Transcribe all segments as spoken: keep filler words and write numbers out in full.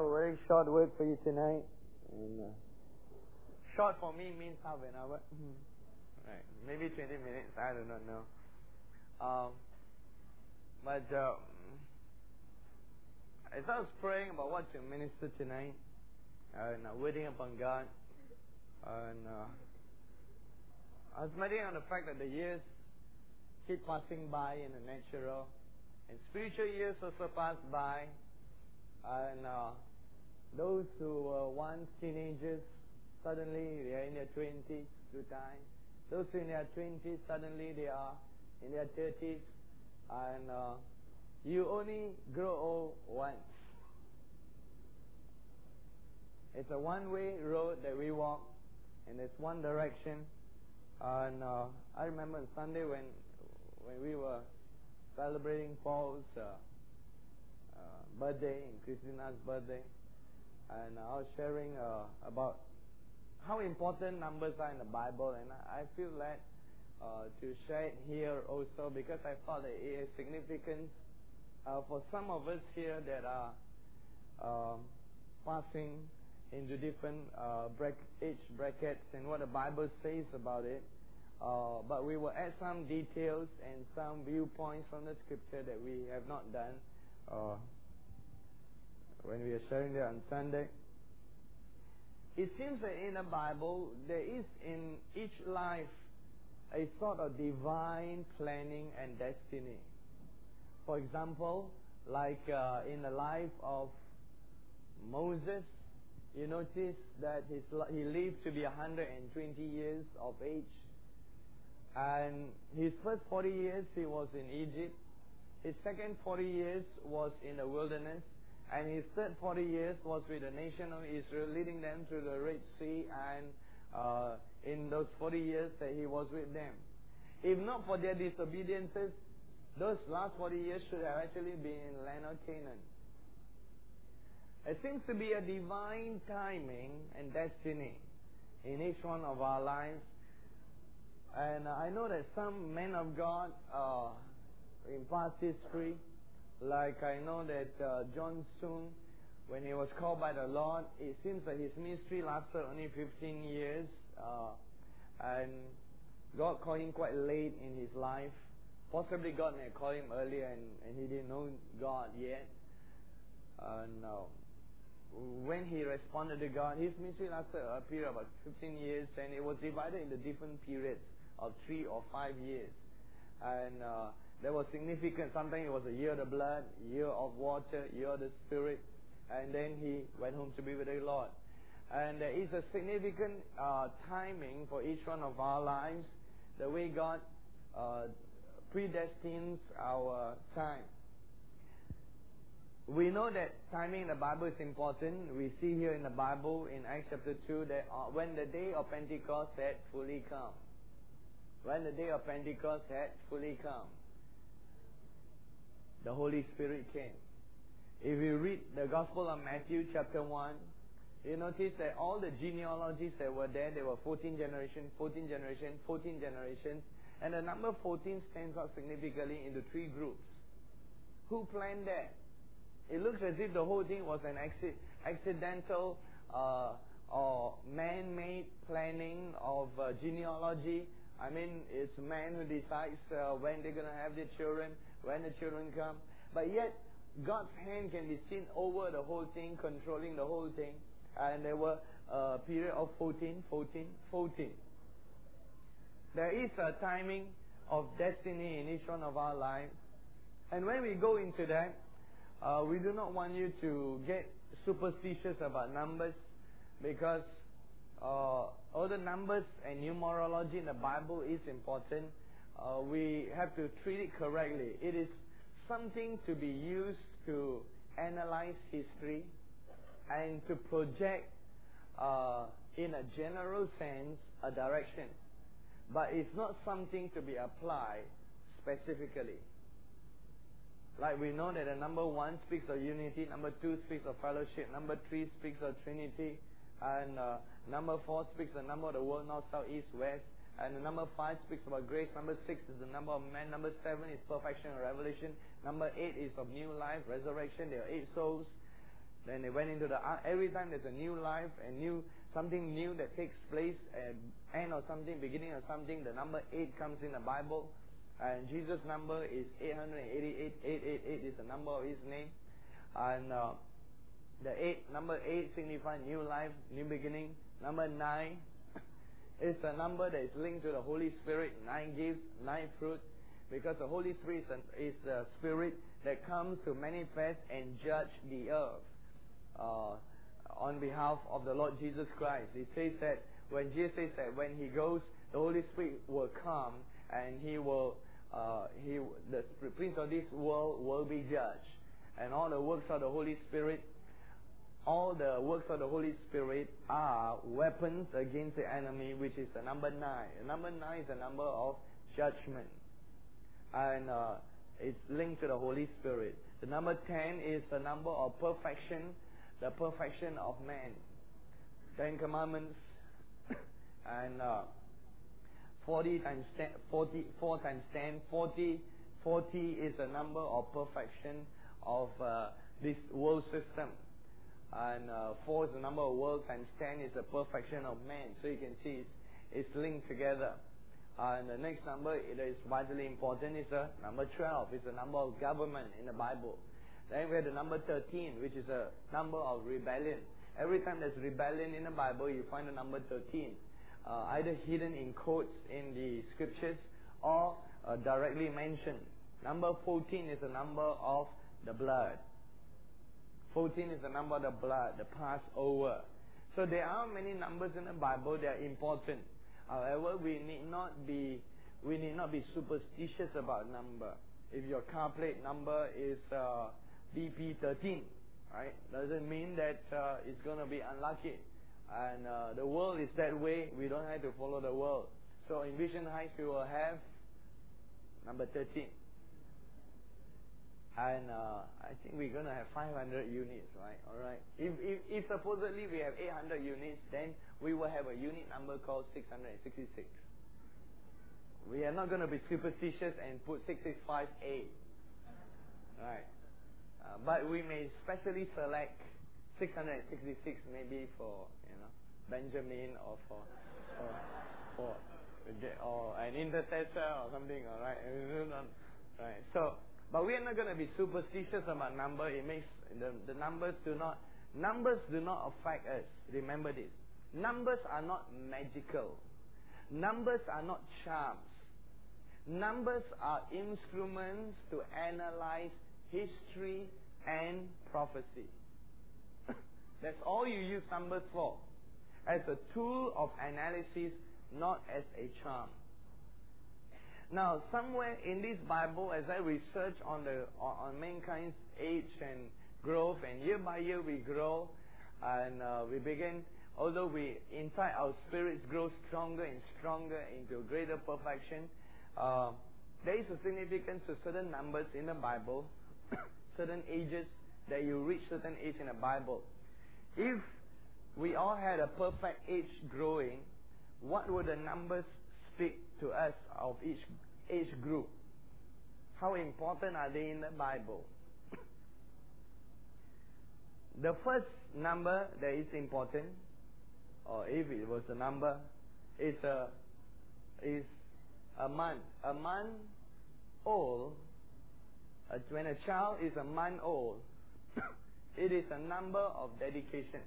have a very short word for you tonight. And uh, short for me means half an hour. Mm-hmm. Right, maybe twenty minutes. I do not know. Um, but uh, as I was praying about what to minister tonight, and uh, waiting upon God, and uh, I was meditating on the fact that the years keep passing by in the natural, and spiritual years also pass by, and uh, those who were once teenagers, suddenly they are in their twenties through time. Those in their twenties, suddenly they are in their thirties, and uh, you only grow old once. It's a one-way road that we walk, and it's one direction. And uh, I remember on Sunday when when we were celebrating Paul's uh, uh, birthday and Christina's birthday, and I was sharing uh, about how important numbers are in the Bible, and I feel led uh, to share it here also because I thought that it has significance uh, for some of us here that are um, passing into different uh, bracket, age brackets and what the Bible says about it. Uh, but we will add some details and some viewpoints from the scripture that we have not done uh, when we are sharing it on Sunday. It seems that in the Bible, there is in each life a sort of divine planning and destiny. For example, like uh, in the life of Moses, you notice that his, he lived to be one hundred twenty years of age. And his first forty years he was in Egypt. His second forty years was in the wilderness. And his third forty years was with the nation of Israel, leading them through the Red Sea, and uh, in those forty years that he was with them. If not for their disobediences, those last forty years should have actually been in the land of Canaan. There seems to be a divine timing and destiny in each one of our lives. And I know that some men of God uh, in past history, like I know that uh, John Soong, when he was called by the Lord, it seems that his ministry lasted only fifteen years. Uh, and God called him quite late in his life. Possibly God may have called him earlier and, and he didn't know God yet. And uh, when he responded to God, his ministry lasted a period of about fifteen years, and it was divided into different periods of three or five years. And uh, there was significance. Sometimes it was a year of the blood, year of water, year of the Spirit. And then he went home to be with the Lord. And there is a significant uh, timing for each one of our lives, the way God uh, predestines our time. We know that timing in the Bible is important. We see here in the Bible in Acts chapter two that uh, when the day of Pentecost had fully come. When the day of Pentecost had fully come, the Holy Spirit came. If you read the Gospel of Matthew chapter one, you notice that all the genealogies that were there, there were fourteen generations, fourteen generations, fourteen generations, and the number fourteen stands out significantly into three groups. Who planned that? It looks as if the whole thing was an acci- accidental uh, or man-made planning of uh, genealogy. I mean, it's man who decides uh, when they're going to have their children, when the children come. But yet, God's hand can be seen over the whole thing, controlling the whole thing. And there were a period of fourteen, fourteen, fourteen. There is a timing of destiny in each one of our lives. And when we go into that, uh, we do not want you to get superstitious about numbers, because uh, all the numbers and numerology in the Bible is important. Uh, we have to treat it correctly. It is something to be used to analyze history and to project uh, in a general sense a direction. But it's not something to be applied specifically. Like we know that the number one speaks of unity, number two speaks of fellowship, number three speaks of Trinity, and uh, number four speaks of the number of the world, north, south, east, west, and the number five speaks about grace, number six is the number of man, number seven is perfection and revelation, number eight is of new life, resurrection, there are eight souls. Then they went into the ark. Every time there's a new life and new something new that takes place, an end of something, beginning of something, the number eight comes in the Bible. And Jesus' number is eight hundred eighty-eight. eight eight eight is the number of His name. And uh, the eight, number eight signifies new life, new beginning. Number nine is a number that is linked to the Holy Spirit. Nine gifts, nine fruit. Because the Holy Spirit is the Spirit that comes to manifest and judge the earth uh, on behalf of the Lord Jesus Christ. It says that when Jesus says that when He goes, the Holy Spirit will come and He will, uh, He the prince of this world will be judged. And all the works of the Holy Spirit, all the works of the Holy Spirit are weapons against the enemy, which is the number nine. The number nine is the number of judgment. And uh, it's linked to the Holy Spirit. The number ten is the number of perfection, the perfection of man. Ten Commandments and uh, forty times ten, forty, four times ten, forty, forty is the number of perfection of uh, this world system. And uh, four is the number of world times ten is the perfection of man. So you can see it's, it's linked together. Uh, and the next number that is vitally important is the number twelve. It's the number of government in the Bible. Then we have the number thirteen, which is a number of rebellion. Every time there's rebellion in the Bible, you find the number thirteen. Uh, either hidden in quotes in the scriptures or uh, directly mentioned. Number fourteen is the number of the blood. fourteen is the number of the blood, the Passover. So there are many numbers in the Bible that are important. However, we need not be we need not be superstitious about number. If your car plate number is uh, B P thirteen, right, doesn't mean that uh, it's going to be unlucky. And uh, the world is that way. We don't have to follow the world. So in Vision Heights, we will have number thirteen. And uh, I think we're going to have five hundred units, right? All right. If, if if supposedly we have eight hundred units, then we will have a unit number called six hundred sixty-six. We are not going to be superstitious and put six six five A. Right. Uh, but we may specially select six hundred sixty-six maybe for, you know, Benjamin or for, for, for, or an intercessor or something, all right? Right. So, but we are not going to be superstitious about number. It makes the, the numbers do not numbers do not affect us. Remember this. Numbers are not magical. Numbers are not charms. Numbers are instruments to analyze history and prophecy. That's all you use numbers for. As a tool of analysis, not as a charm. Now, somewhere in this Bible, as I research on the on, on mankind's age and growth, and year by year we grow, and uh, we begin, although we inside our spirits grow stronger and stronger into greater perfection, uh, there is a significance to certain numbers in the Bible, certain ages that you reach certain age in the Bible. If we all had a perfect age growing, what would the numbers speak to us of each age group? How important are they in the Bible? The first number that is important, or if it was a number, is a is a month. A month old. Uh, when a child is a month old, it is a number of dedication.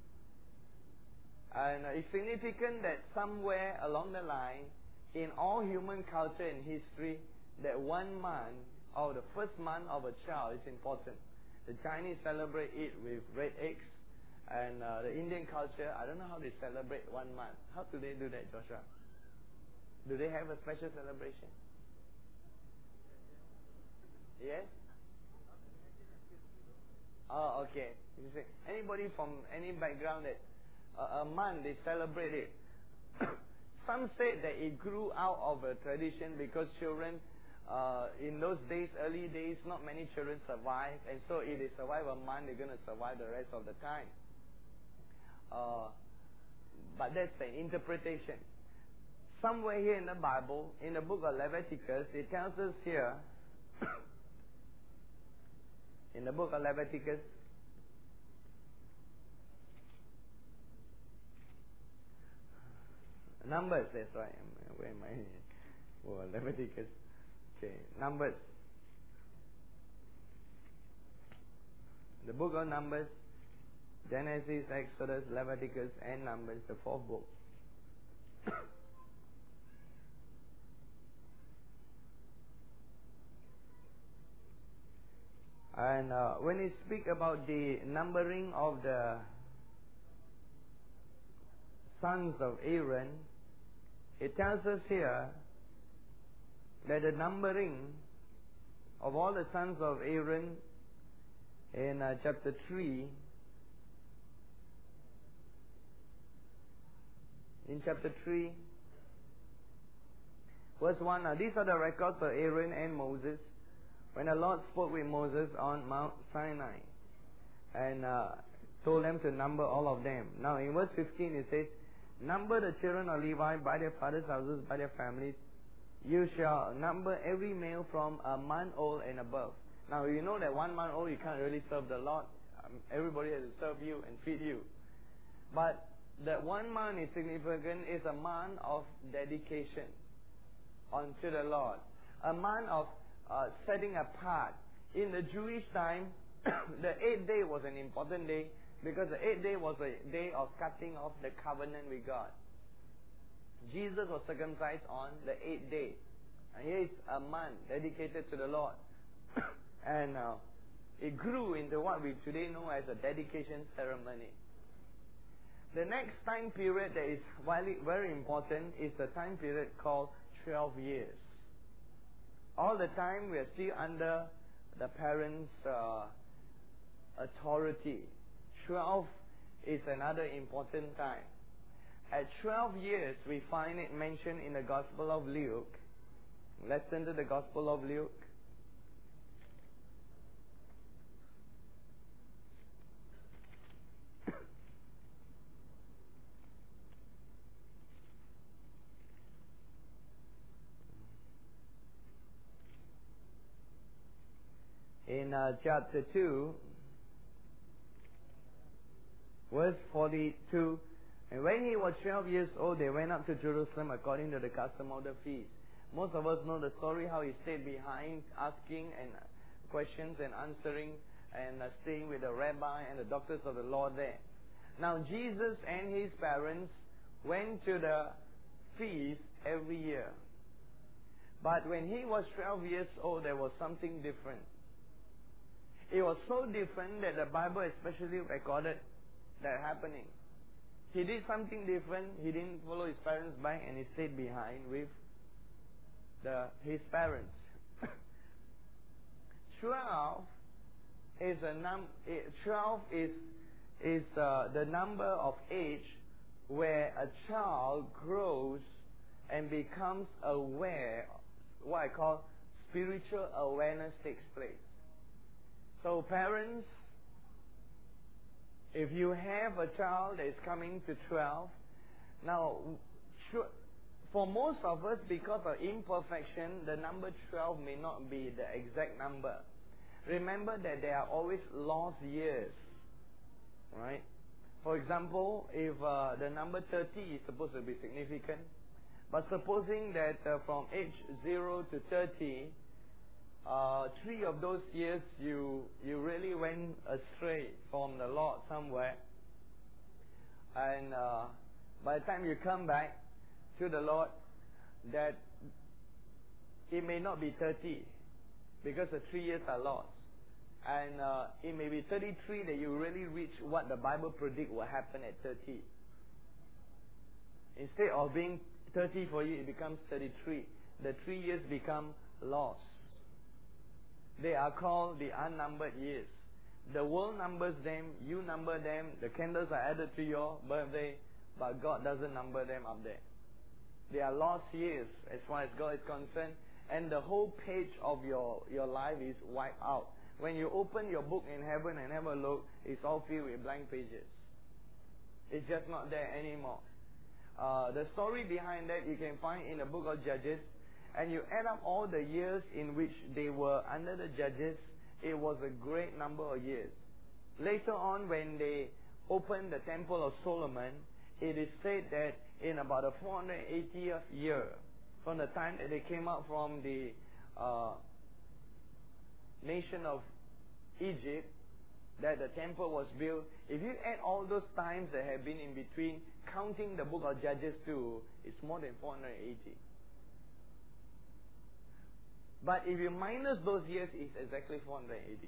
And it's significant that somewhere along the line, in all human culture and history, that one month or the first month of a child is important. The Chinese celebrate it with red eggs, and uh, the Indian culture, I don't know how they celebrate one month. How do they do that, Joshua? Do they have a special celebration? Yes? Oh, okay. You see, anybody from any background that uh, a month they celebrate it. Some say that it grew out of a tradition because children, uh, in those days, early days, not many children survive, and so if they survive a month, they're going to survive the rest of the time. Uh, but that's an interpretation. Somewhere here in the Bible, in the book of Leviticus, it tells us here, in the book of Leviticus, Numbers, that's right. Where am I? Oh, Leviticus. Okay, Numbers. The book of Numbers, Genesis, Exodus, Leviticus, and Numbers, the fourth book. And uh, when we speak about the numbering of the sons of Aaron, it tells us here that the numbering of all the sons of Aaron in uh, chapter three, in chapter three, verse one, uh, these are the records of Aaron and Moses when the Lord spoke with Moses on Mount Sinai and uh, told them to number all of them. Now in verse fifteen it says, number the children of Levi by their fathers' houses, by their families. You shall number every male from a month old and above. Now you know that one month old you can't really serve the Lord. Um, everybody has to serve you and feed you. But that one month is significant, is a month of dedication unto the Lord. A month of uh, setting apart. In the Jewish time, the eighth day was an important day because the eighth day was a day of cutting off the covenant with God. Jesus was circumcised on the eighth day. And here is a month dedicated to the Lord. and uh, it grew into what we today know as a dedication ceremony. The next time period that is very, very important is the time period called twelve years. All the time we are still under the parents' uh, authority. twelve is another important time. At twelve years, we find it mentioned in the Gospel of Luke. Let's turn to the Gospel of Luke. In uh, chapter two, verse forty-two, and when he was twelve years old, they went up to Jerusalem according to the custom of the feast. Most of us know the story, how he stayed behind, asking and questions and answering, and uh, staying with the rabbi and the doctors of the law there. Now Jesus and his parents went to the feast every year. But when he was twelve years old, there was something different. It was so different that the Bible especially recorded that happening. He did something different. He didn't follow his parents back, and he stayed behind with the his parents. Twelve is a num. Twelve is is uh, the number of age where a child grows and becomes aware. What I call spiritual awareness takes place. So parents, if you have a child that is coming to twelve, now for most of us, because of imperfection, the number twelve may not be the exact number. Remember that there are always lost years, right? For example, if uh, the number thirty is supposed to be significant, but supposing that uh, from age zero to thirty, Uh, three of those years you you really went astray from the Lord somewhere, and uh, by the time you come back to the Lord, that it may not be thirty because the three years are lost, and uh, it may be thirty-three that you really reach what the Bible predict will happen at thirty. Instead of being thirty for you, it becomes thirty-three. The three years become lost. They are called the unnumbered years. The world numbers them, you number them, the candles are added to your birthday, but God doesn't number them up there. They are lost years as far as God is concerned, and the whole page of your, your life is wiped out. When you open your book in heaven and have a look, it's all filled with blank pages. It's just not there anymore. Uh, the story behind that you can find in the book of Judges. And you add up all the years in which they were under the judges, it was a great number of years. Later on, when they opened the Temple of Solomon, it is said that in about the four hundred eightieth year, from the time that they came out from the uh, nation of Egypt, that the temple was built. If you add all those times that have been in between, counting the book of Judges too, it's more than four hundred eighty. But if you minus those years, it's exactly four hundred eighty.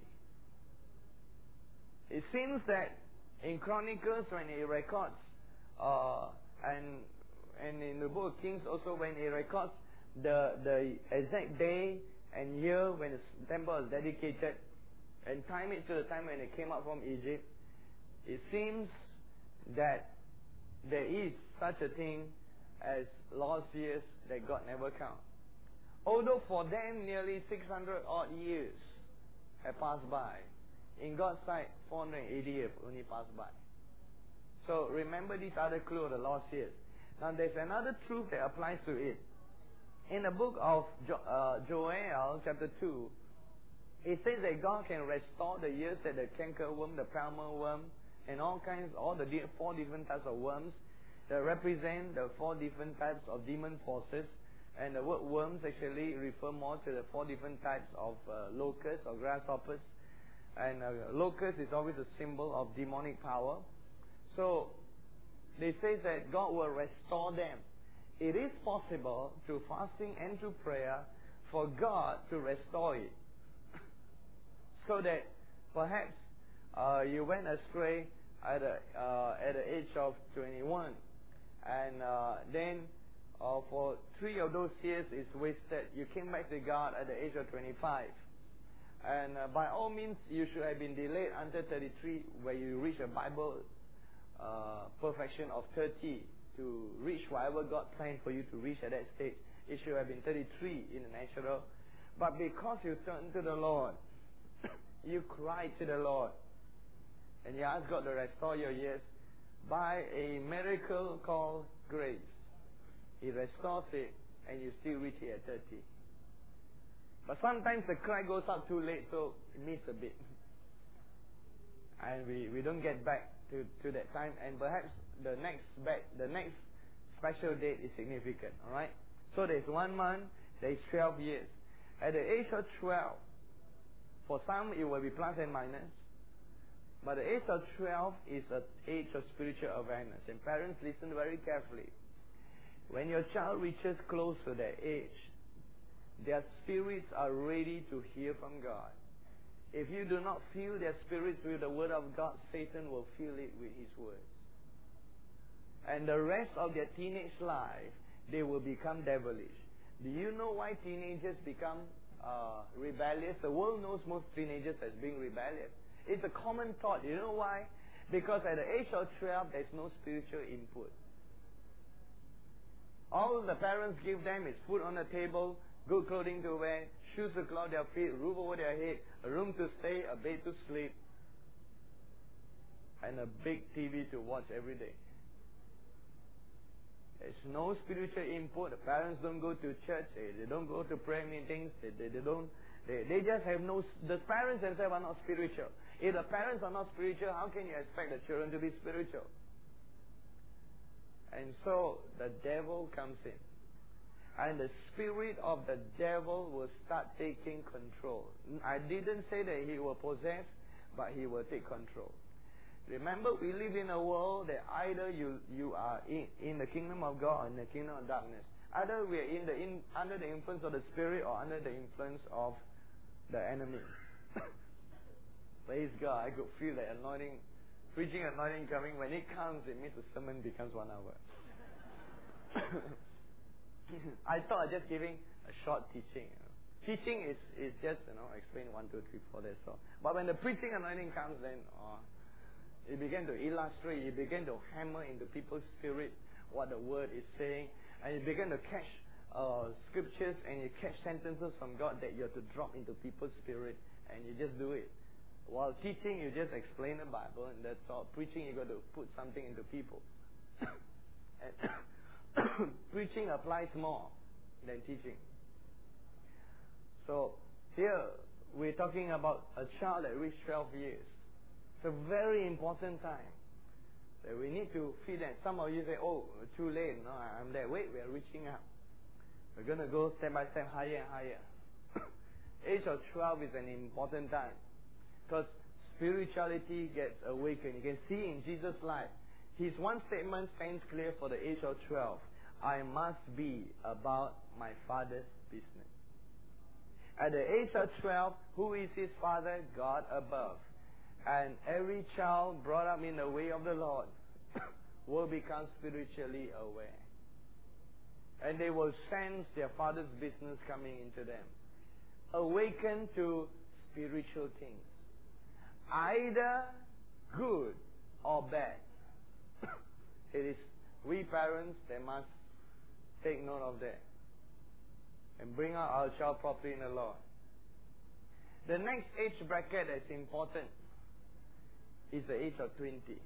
It seems that in Chronicles, when it records, uh, and and in the book of Kings also, when it records the the exact day and year when the temple was dedicated, and time it to the time when it came out from Egypt, it seems that there is such a thing as lost years that God never counts. Although for them nearly six hundred odd years have passed by, in God's sight four hundred eighty years only passed by. So remember this other clue of the lost years. Now there's another truth that applies to it. In the book of jo- uh, Joel chapter two, it says that God can restore the years that the cankerworm, the palmer worm, and all kinds, all the di- four different types of worms that represent the four different types of demon forces. And the word worms actually refer more to the four different types of uh, locusts or grasshoppers. And uh, locust is always a symbol of demonic power. So they say that God will restore them. It is possible through fasting and through prayer for God to restore it. So that perhaps uh, you went astray at the, uh, at the age of twenty-one. And uh, then uh, for three of those years is wasted. You came back to God at the age of twenty-five. And uh, by all means, you should have been delayed until thirty-three, where you reach a Bible uh, perfection of thirty to reach whatever God planned for you to reach at that stage. It should have been thirty-three in the natural. But because you turned to the Lord, you cried to the Lord, and you asked God to restore your years by a miracle called grace. He restores it, and you still reach it at thirty. But sometimes the cry goes up too late, so it missed a bit. And we, we don't get back to, to that time, and perhaps the next back, the next special date is significant, alright? So there's one month, there's twelve years. At the age of twelve, for some it will be plus and minus, but the age of twelve is an age of spiritual awareness. And parents, listen very carefully. When your child reaches close to that age, their spirits are ready to hear from God. If you do not fill their spirits with the word of God, Satan will fill it with his words. And the rest of their teenage life, they will become devilish. Do you know why teenagers become uh, rebellious? The world knows most teenagers as being rebellious. It's a common thought. You know why? Because at the age of twelve, there's no spiritual input. All the parents give them is food on the table, good clothing to wear, shoes to clothe their feet, roof over their head, a room to stay, a bed to sleep, and a big T V to watch every day. There's no spiritual input. The parents don't go to church. They, they don't go to prayer meetings. They, they, they don't. They, they just have no. The parents themselves are not spiritual. If the parents are not spiritual, how can you expect the children to be spiritual? And so the devil comes in. And the spirit of the devil will start taking control. I didn't say that he will possess, but he will take control. Remember, we live in a world that either you, you are in, in the kingdom of God or in the kingdom of darkness. Either we are in the, in, under the influence of the spirit or under the influence of the enemy. Praise God, I could feel the anointing, preaching anointing coming. When it comes, it means the sermon becomes one hour. I thought just giving a short teaching. You know. Teaching is, is just, you know, explain one, two, three, four, that's all. But when the preaching anointing comes, then oh, it began to illustrate, it began to hammer into people's spirit what the word is saying, and you begin to catch uh, scriptures and you catch sentences from God that you have to drop into people's spirit, and you just do it. While teaching, you just explain the Bible, and that's all. Preaching, you got to put something into people. And preaching applies more than teaching. So here we're talking about a child that reached twelve years. It's a very important time. That we need to feed them. Some of you say, oh, too late. No, I'm there. Wait, we are reaching up. We're going to go step by step higher and higher. Age of twelve is an important time. Because spirituality gets awakened. You can see in Jesus' life, his one statement stands clear for the age of twelve. I must be about my Father's business. At the age of twelve, who is his father? God above. And every child brought up in the way of the Lord will become spiritually aware. And they will sense their Father's business coming into them. Awaken to spiritual things. Either good or bad. It is we parents that must take note of that. And bring out our child properly in the Lord. The next age bracket that's important is the age of twenty.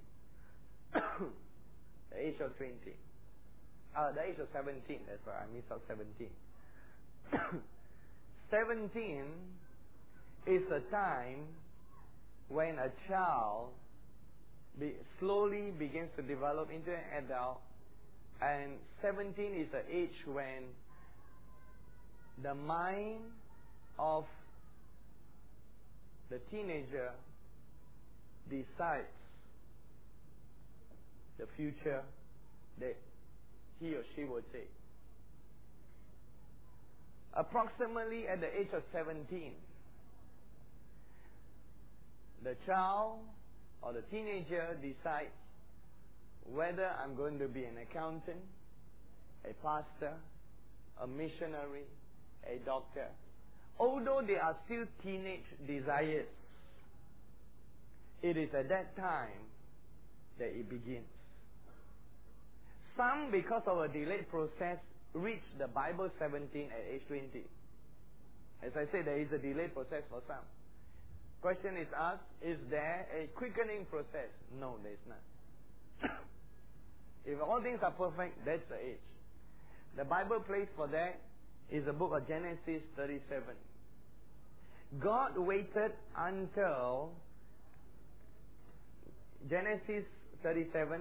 The age of twenty. Uh, the age of seventeen. That's why I missed out seventeen. seventeen is a time when a child be, slowly begins to develop into an adult. And seventeen is the age when the mind of the teenager decides the future that he or she will take. Approximately at the age of seventeen, the child or the teenager decides whether I'm going to be an accountant, a pastor, a missionary, a doctor. Although they are still teenage desires, it is at that time that it begins. Some, because of a delayed process, reach the Bible seventeen at age twenty. As I said, there is a delayed process for some. Question is asked, is there a quickening process? No, there is not. If all things are perfect, that's the age. The Bible place for that is the book of Genesis thirty-seven. God waited until Genesis thirty-seven.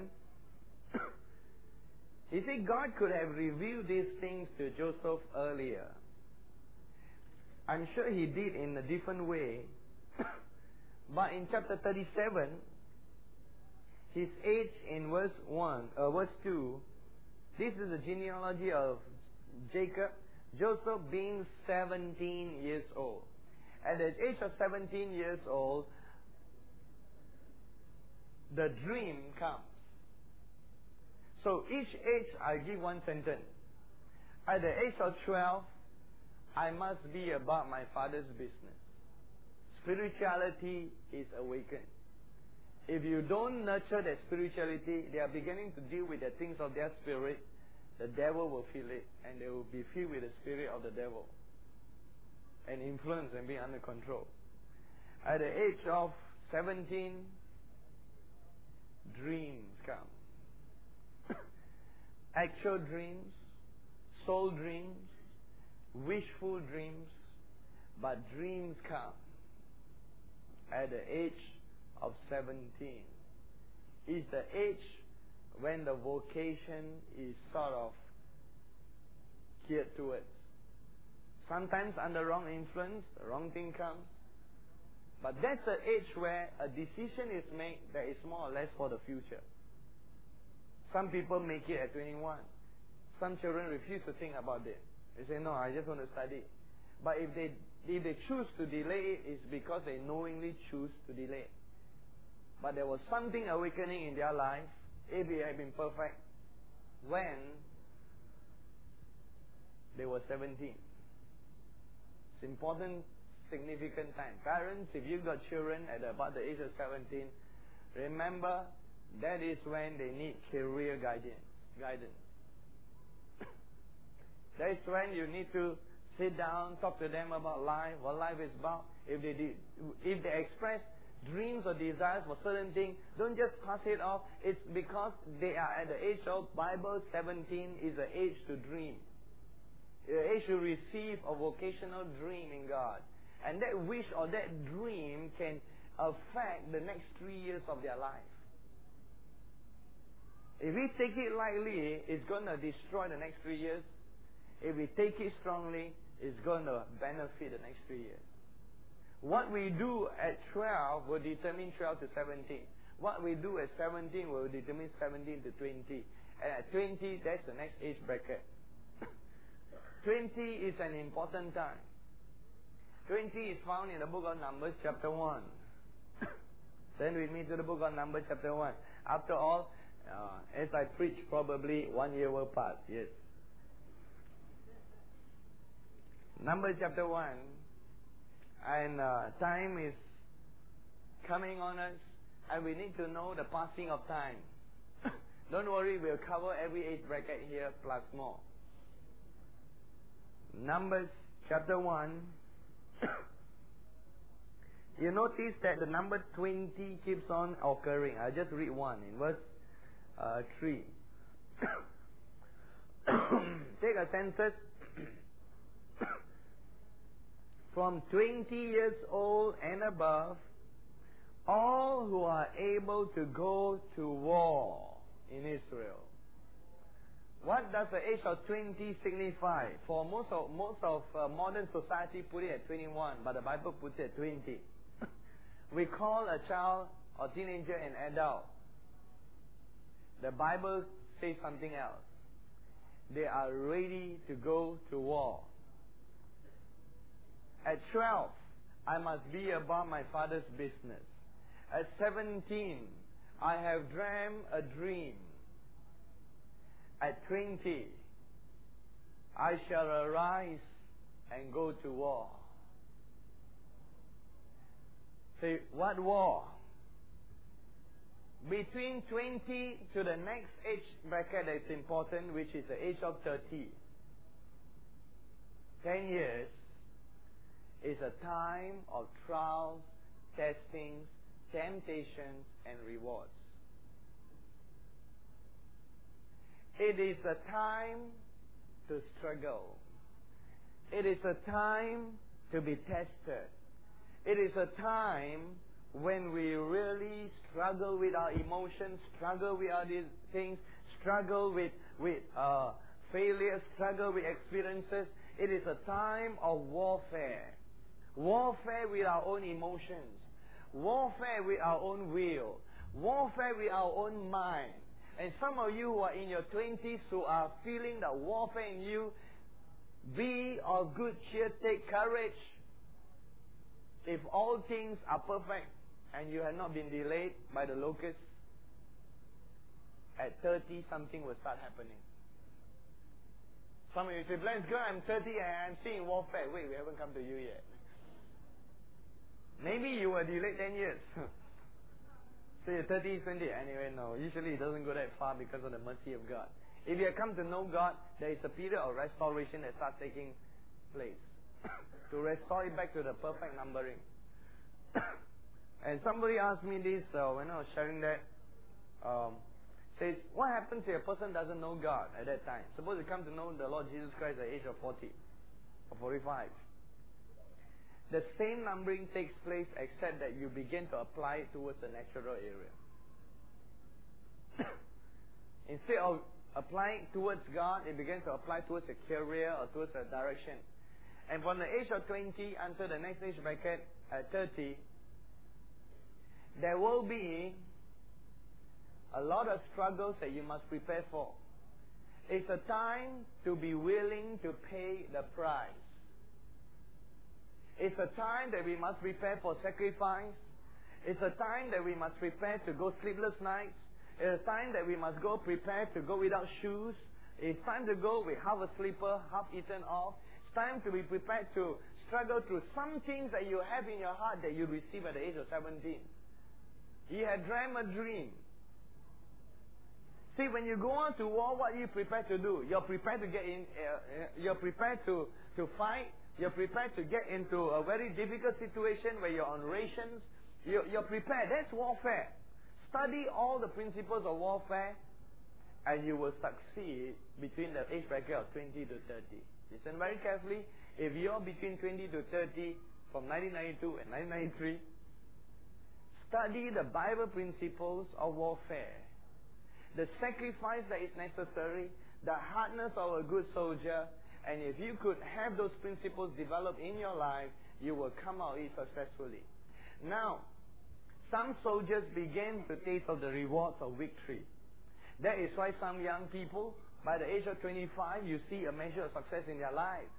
You see, God could have revealed these things to Joseph earlier. I'm sure he did in a different way. But in chapter thirty-seven, his age in verse one, uh, verse two, this is the genealogy of Jacob, Joseph being seventeen years old. At the age of seventeen years old, the dream comes. So each age I give one sentence. At the age of twelve, I must be about my Father's business. Spirituality is awakened. If you don't nurture that spirituality, they are beginning to deal with the things of their spirit. The devil will feel it, and they will be filled with the spirit of the devil, and influence and be under control. At the age of seventeen, dreams come. Actual dreams, soul dreams, wishful dreams, but dreams come at the age of seventeen. Is the age when the vocation is sort of geared towards. Sometimes under wrong influence, the wrong thing comes. But that's the age where a decision is made that is more or less for the future. Some people make it at twenty-one. Some children refuse to think about it. They say, no, I just want to study. But if they if they choose to delay it, it's because they knowingly choose to delay. But there was something awakening in their life, if it had been perfect, when they were seventeen. It's important, significant time. Parents, if you've got children at about the age of seventeen, remember that is when they need career guidance. guidance. That is when you need to sit down, talk to them about life, what life is about. If they did, if they express dreams or desires for certain things, don't just pass it off. It's because they are at the age of Bible seventeen is the age to dream. The age to receive a vocational dream in God. And that wish or that dream can affect the next three years of their life. If we take it lightly, it's going to destroy the next three years. If we take it strongly, it's going to benefit the next three years. What we do at twelve will determine twelve to seventeen. What we do at seventeen will determine seventeen to twenty. And at twenty, that's the next age bracket. twenty is an important time. twenty is found in the book of Numbers chapter one. Turn with me to the book of Numbers chapter one. After all, uh, as I preach, probably one year will pass. Yes. Numbers chapter one. And uh, time is coming on us. And we need to know the passing of time. Don't worry, we'll cover every age bracket here plus more. Numbers chapter one. You notice that the number twenty keeps on occurring. I'll just read one in verse uh, three. Take a census. From twenty years old and above, all who are able to go to war in Israel. What does the age of twenty signify? For most of most of uh, modern society put it at twenty-one, but the Bible puts it at twenty. We call a child or teenager an adult. The Bible says something else. They are ready to go to war. At twelve, I must be about my Father's business. At seventeen, I have dreamt a dream. At twenty, I shall arise and go to war. Say, what war? Between twenty to the next age bracket that's important, which is the age of thirty. Ten years is a time of trials, testings, temptations, and rewards. It is a time to struggle. It is a time to be tested. It is a time when we really struggle with our emotions, struggle with our things, struggle with, with uh, failure, struggle with experiences. It is a time of warfare. Warfare with our own emotions. Warfare with our own will. Warfare with our own mind. And some of you who are in your twenties who are feeling the warfare in you, be of good cheer, take courage. If all things are perfect and you have not been delayed by the locusts, at thirty something will start happening. Some of you say, bless God, I'm thirty and I'm seeing warfare. Wait, we haven't come to you yet. Maybe you were delayed ten years. So you're thirty, twenty. Anyway, no. Usually it doesn't go that far because of the mercy of God. If you have come to know God, there is a period of restoration that starts taking place. To restore it back to the perfect numbering. And somebody asked me this uh, when I was sharing that. Um, says, what happens if a person doesn't know God at that time? Suppose you come to know the Lord Jesus Christ at the age of forty or forty-five. The same numbering takes place except that you begin to apply it towards the natural area. Instead of applying towards God, it begins to apply towards a career or towards a direction. And from the age of twenty until the next age bracket at thirty, there will be a lot of struggles that you must prepare for. It's a time to be willing to pay the price. It's a time that we must prepare for sacrifice. It's a time that we must prepare to go sleepless nights. It's a time that we must go prepare to go without shoes. It's time to go with half a slipper, half eaten off. It's time to be prepared to struggle through some things that you have in your heart that you receive at the age of seventeen. You had dreamt a dream. See, when you go on to war, what are you prepared to do? You're prepared to get in, uh, you're prepared to, to fight. You're prepared to get into a very difficult situation where you're on rations. You're, you're prepared. That's warfare. Study all the principles of warfare and you will succeed between the age bracket of twenty to thirty. Listen very carefully. If you're between twenty to thirty from nineteen ninety-two and nineteen ninety-three, study the Bible principles of warfare. the sacrifice that is necessary, the hardness of a good soldier, and if you could have those principles developed in your life, you will come out it successfully. Now, some soldiers begin to taste of the rewards of victory. That is why some young people, by the age of twenty-five, you see a measure of success in their life.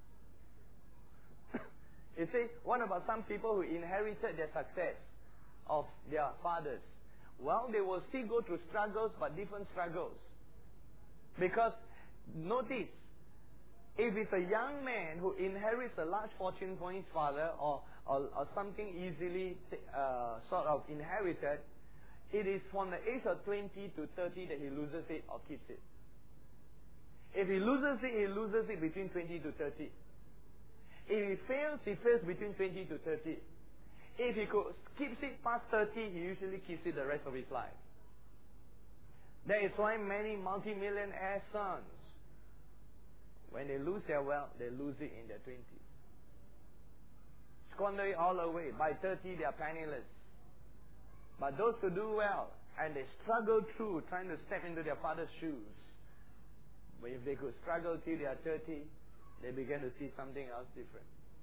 You see, what about some people who inherited their success of their fathers? Well, they will still go through struggles, but different struggles. Because, notice, if it's a young man who inherits a large fortune from his father, or, or, or something easily uh, sort of inherited, it is from the age of twenty to thirty that he loses it or keeps it. If he loses it, he loses it between twenty to thirty. If he fails, he fails between twenty to thirty. If he could, keeps it past thirty, he usually keeps it the rest of his life. That is why many multi-millionaire sons, when they lose their wealth, they lose it in their twenties. Squander it all away. By thirty, they are penniless. But those who do well, and they struggle through trying to step into their father's shoes, but if they could struggle till they are thirty, they begin to see something else different.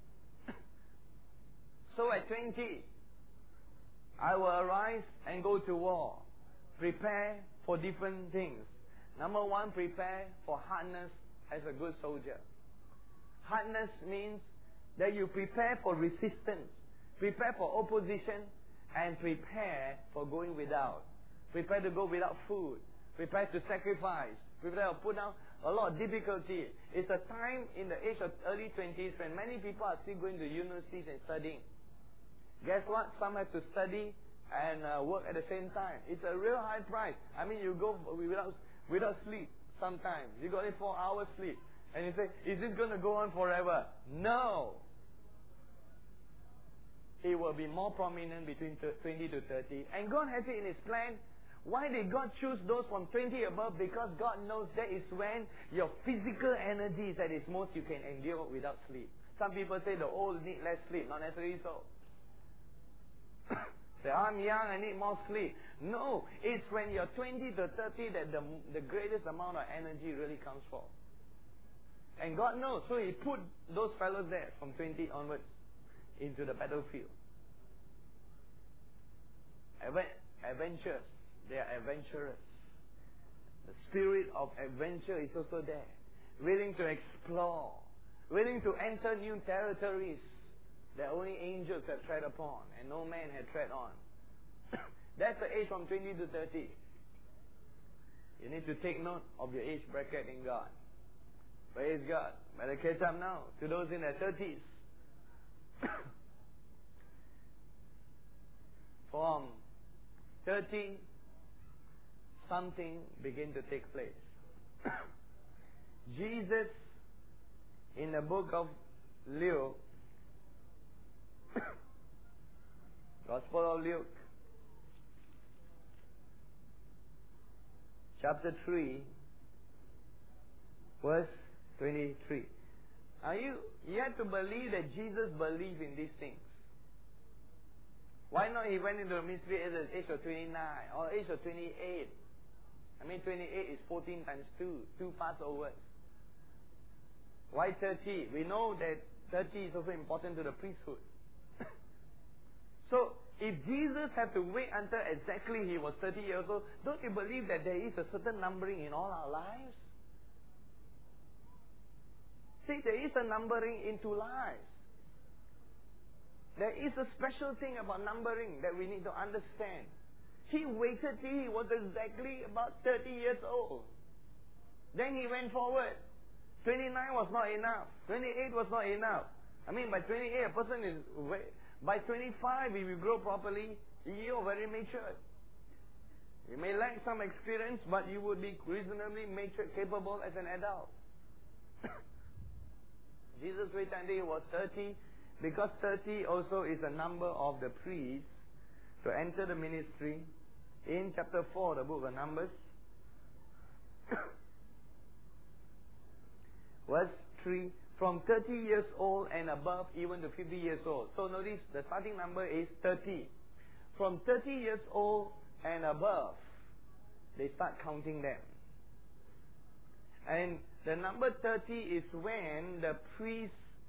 So at twenty, I will arise and go to war. Prepare for different things. Number one, prepare for hardness as a good soldier. Hardness means that you prepare for resistance, prepare for opposition, and prepare for going without. Prepare to go without food. Prepare to sacrifice. Prepare to put down a lot of difficulty. It's a time in the age of early twenties when many people are still going to universities and studying. Guess what? Some have to study and uh, work at the same time. It's a real high price. I mean, you go without without sleep sometimes. You got only four hours sleep. And you say, is this going to go on forever? No. It will be more prominent between twenty to thirty. And God has it in His plan. Why did God choose those from twenty above? Because God knows that is when your physical energy is at its most you can endure without sleep. Some people say the old need less sleep. Not necessarily so. Say, I'm young, I need more sleep. No, it's when you're twenty to thirty that the, the greatest amount of energy really comes from. And God knows, so He put those fellows there from twenty onwards into the battlefield. Adventures. They are adventurous. The spirit of adventure is also there. Willing to explore. Willing to enter new territories that only angels have tread upon and no man had tread on. That's the age from twenty to thirty. You need to take note of your age bracket in God. Praise God. Better catch up now to those in their thirties. From thirty, something begin to take place. Jesus, in the book of Luke, Gospel of Luke, chapter three, verse twenty-three. Are you yet to believe that Jesus believed in these things? Why not He went into the ministry at the age of twenty-nine or age of twenty-eight? I mean, twenty-eight is fourteen times two, two Passovers. Why thirty? We know that thirty is also important to the priesthood. So, if Jesus had to wait until exactly He was thirty years old, don't you believe that there is a certain numbering in all our lives? See, there is a numbering into lives. There is a special thing about numbering that we need to understand. He waited till He was exactly about thirty years old. Then He went forward. twenty-nine was not enough. twenty-eight was not enough. I mean, by twenty-eight, a person is... By twenty-five, if you grow properly, you are very mature. You may lack some experience, but you would be reasonably mature, capable as an adult. Jesus waited until He was thirty, because thirty also is a number of the priests to enter the ministry. In chapter four, the book of Numbers, verse three, from thirty years old and above, even to fifty years old. So notice, the starting number is thirty. From thirty years old and above, they start counting them. And the number thirty is when the priest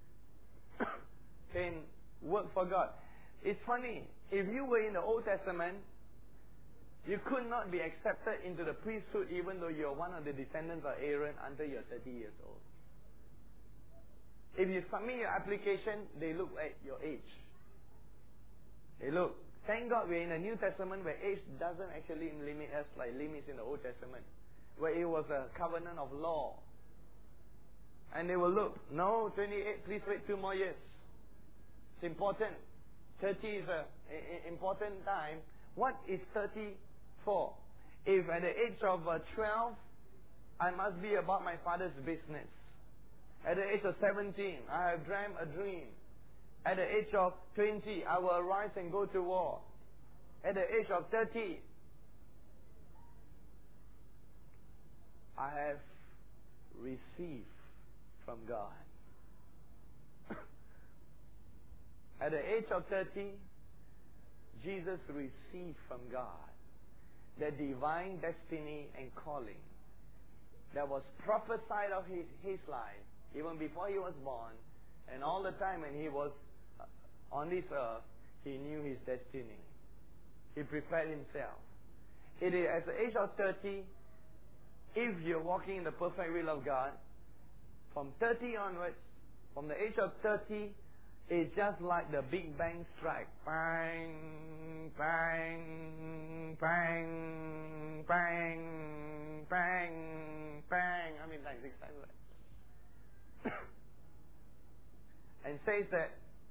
can work for God. It's funny, if you were in the Old Testament, you could not be accepted into the priesthood even though you're one of the descendants of Aaron until you're thirty years old. If you submit your application, they look at your age. They look. Thank God we're in the New Testament where age doesn't actually limit us like limits in the Old Testament, where it was a covenant of law. And they will look, no, twenty-eight, please wait two more years. It's important. thirty is a, a, a important time. What is thirty for? If at the age of uh, twelve, I must be about my father's business. At the age of seventeen, I have dreamt a dream. At the age of twenty, I will arise and go to war. At the age of thirty, I have received from God. At the age of thirty, Jesus received from God the divine destiny and calling that was prophesied of his, his life even before he was born, and all the time when he was on this earth, he knew his destiny. He prepared himself. It is at the age of thirty, if you're walking in the perfect will of God, from thirty onwards, from the age of thirty, it's just like the Big Bang strike. Bang, bang, bang, bang, bang, bang. I mean, like six times. And says that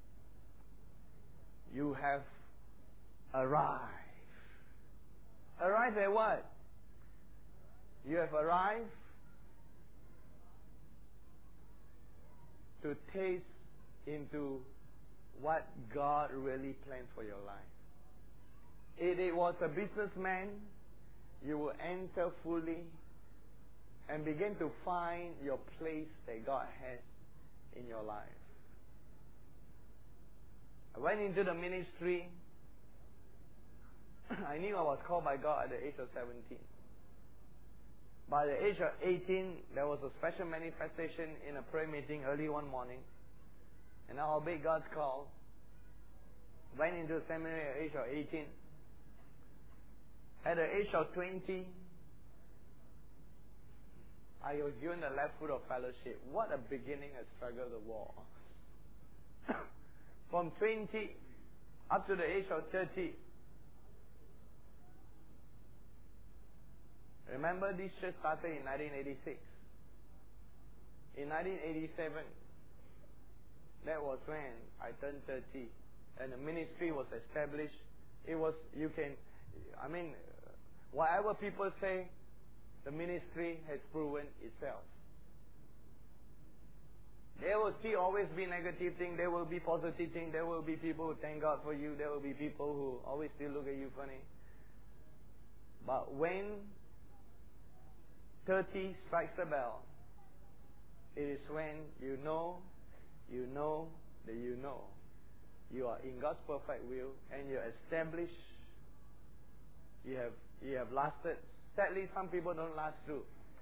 you have arrived. Arrived at what? You have arrived to taste into what God really planned for your life. If it was a businessman, you will enter fully and begin to find your place that God has in your life. I went into the ministry. I knew I was called by God at the age of seventeen. By the age of eighteen, there was a special manifestation in a prayer meeting early one morning. And I obeyed God's call. Went into seminary at the age of eighteen. At the age of twenty, I was given the left foot of fellowship. What a beginning a struggle the war. From twenty up to the age of thirty. Remember, this church started in nineteen eighty-six. In nineteen eighty-seven, that was when I turned thirty. And the ministry was established. It was, you can, I mean, whatever people say, the ministry has proven itself. There will still always be negative things. There will be positive things. There will be people who thank God for you. There will be people who always still look at you funny. But when thirty strikes the bell, it is when you know, you know, that you know you are in God's perfect will and you're established. You have you have lasted. Sadly, some people don't last through.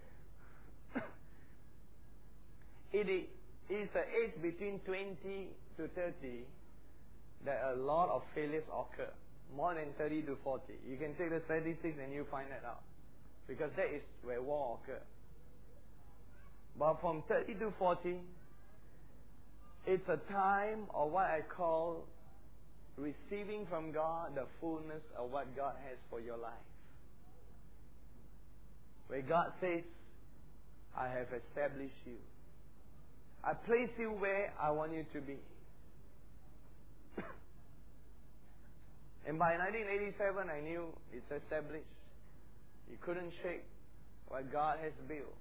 It is the age between twenty to thirty that a lot of failures occur. More than thirty to forty. You can take the statistics and you find that out. Because that is where war occurs. But from thirty to forty, it's a time of what I call receiving from God the fullness of what God has for your life. Where God says, I have established you. I place you where I want you to be. And by nineteen eighty-seven, I knew it's established. You couldn't shake what God has built.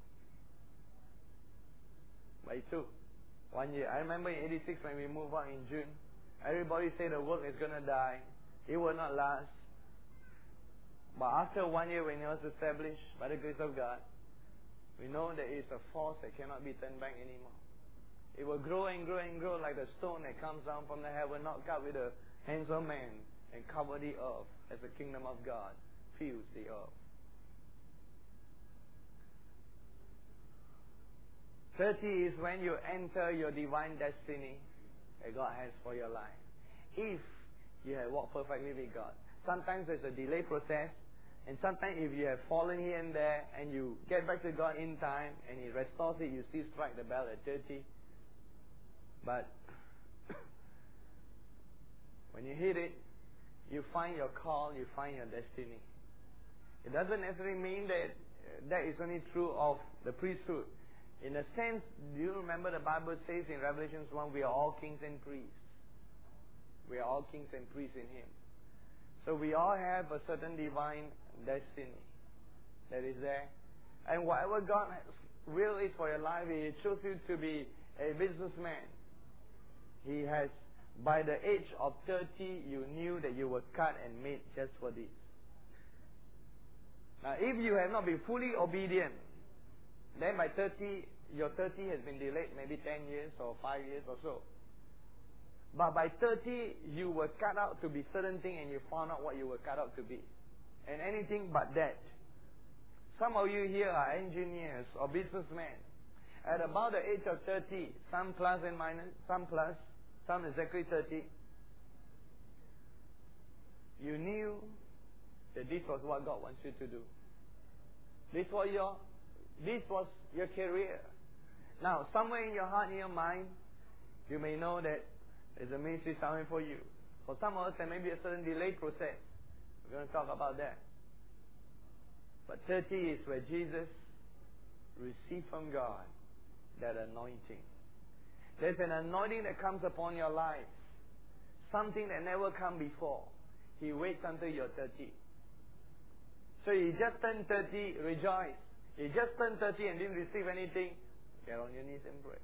But it took one year. I remember in eighty-six when we moved out in June, everybody said the work is going to die. It will not last. But after one year when it was established by the grace of God, we know that it's a force that cannot be turned back anymore. It will grow and grow and grow like the stone that comes down from the heaven, knocked out with the hands of man, and cover the earth as the kingdom of God fills the earth. thirty is when you enter your divine destiny that God has for your life. If you have walked perfectly with God. Sometimes there's a delay process, and sometimes if you have fallen here and there and you get back to God in time and He restores it, you still strike the bell at thirty. But when you hit it, you find your call, you find your destiny. It doesn't necessarily mean that that is only true of the priesthood. In a sense, do you remember the Bible says in Revelation one, we are all kings and priests. We are all kings and priests in Him. So we all have a certain divine destiny that is there. And whatever God's will is for your life, He chose you to be a businessman. He has, by the age of thirty, you knew that you were cut and made just for this. Now, if you have not been fully obedient, then by thirty, your thirty has been delayed maybe ten years or five years or so. But by thirty, you were cut out to be certain thing and you found out what you were cut out to be. And anything but that. Some of you here are engineers or businessmen. At about the age of thirty, some plus and minus, some plus, some exactly thirty, you knew that this was what God wants you to do. This was your, this was your career. Now, somewhere in your heart, in your mind, you may know that there's a ministry somewhere for you. For some of us, there may be a certain delayed process. We're going to talk about that. But thirty is where Jesus received from God that anointing. There's an anointing that comes upon your life. Something that never come before. He waits until you're thirty. So you just turned thirty, rejoice. You just turned thirty and didn't receive anything, get on your knees and pray.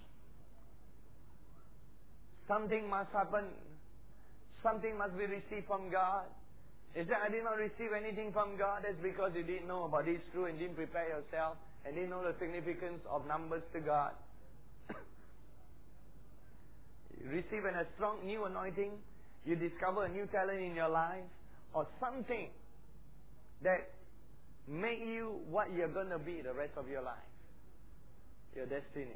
Something must happen. Something must be received from God. Is that I did not receive anything from God? That's because you didn't know about this truth and didn't prepare yourself and didn't know the significance of numbers to God. You receive a strong new anointing. You discover a new talent in your life or something that make you what you're going to be the rest of your life. Your destiny.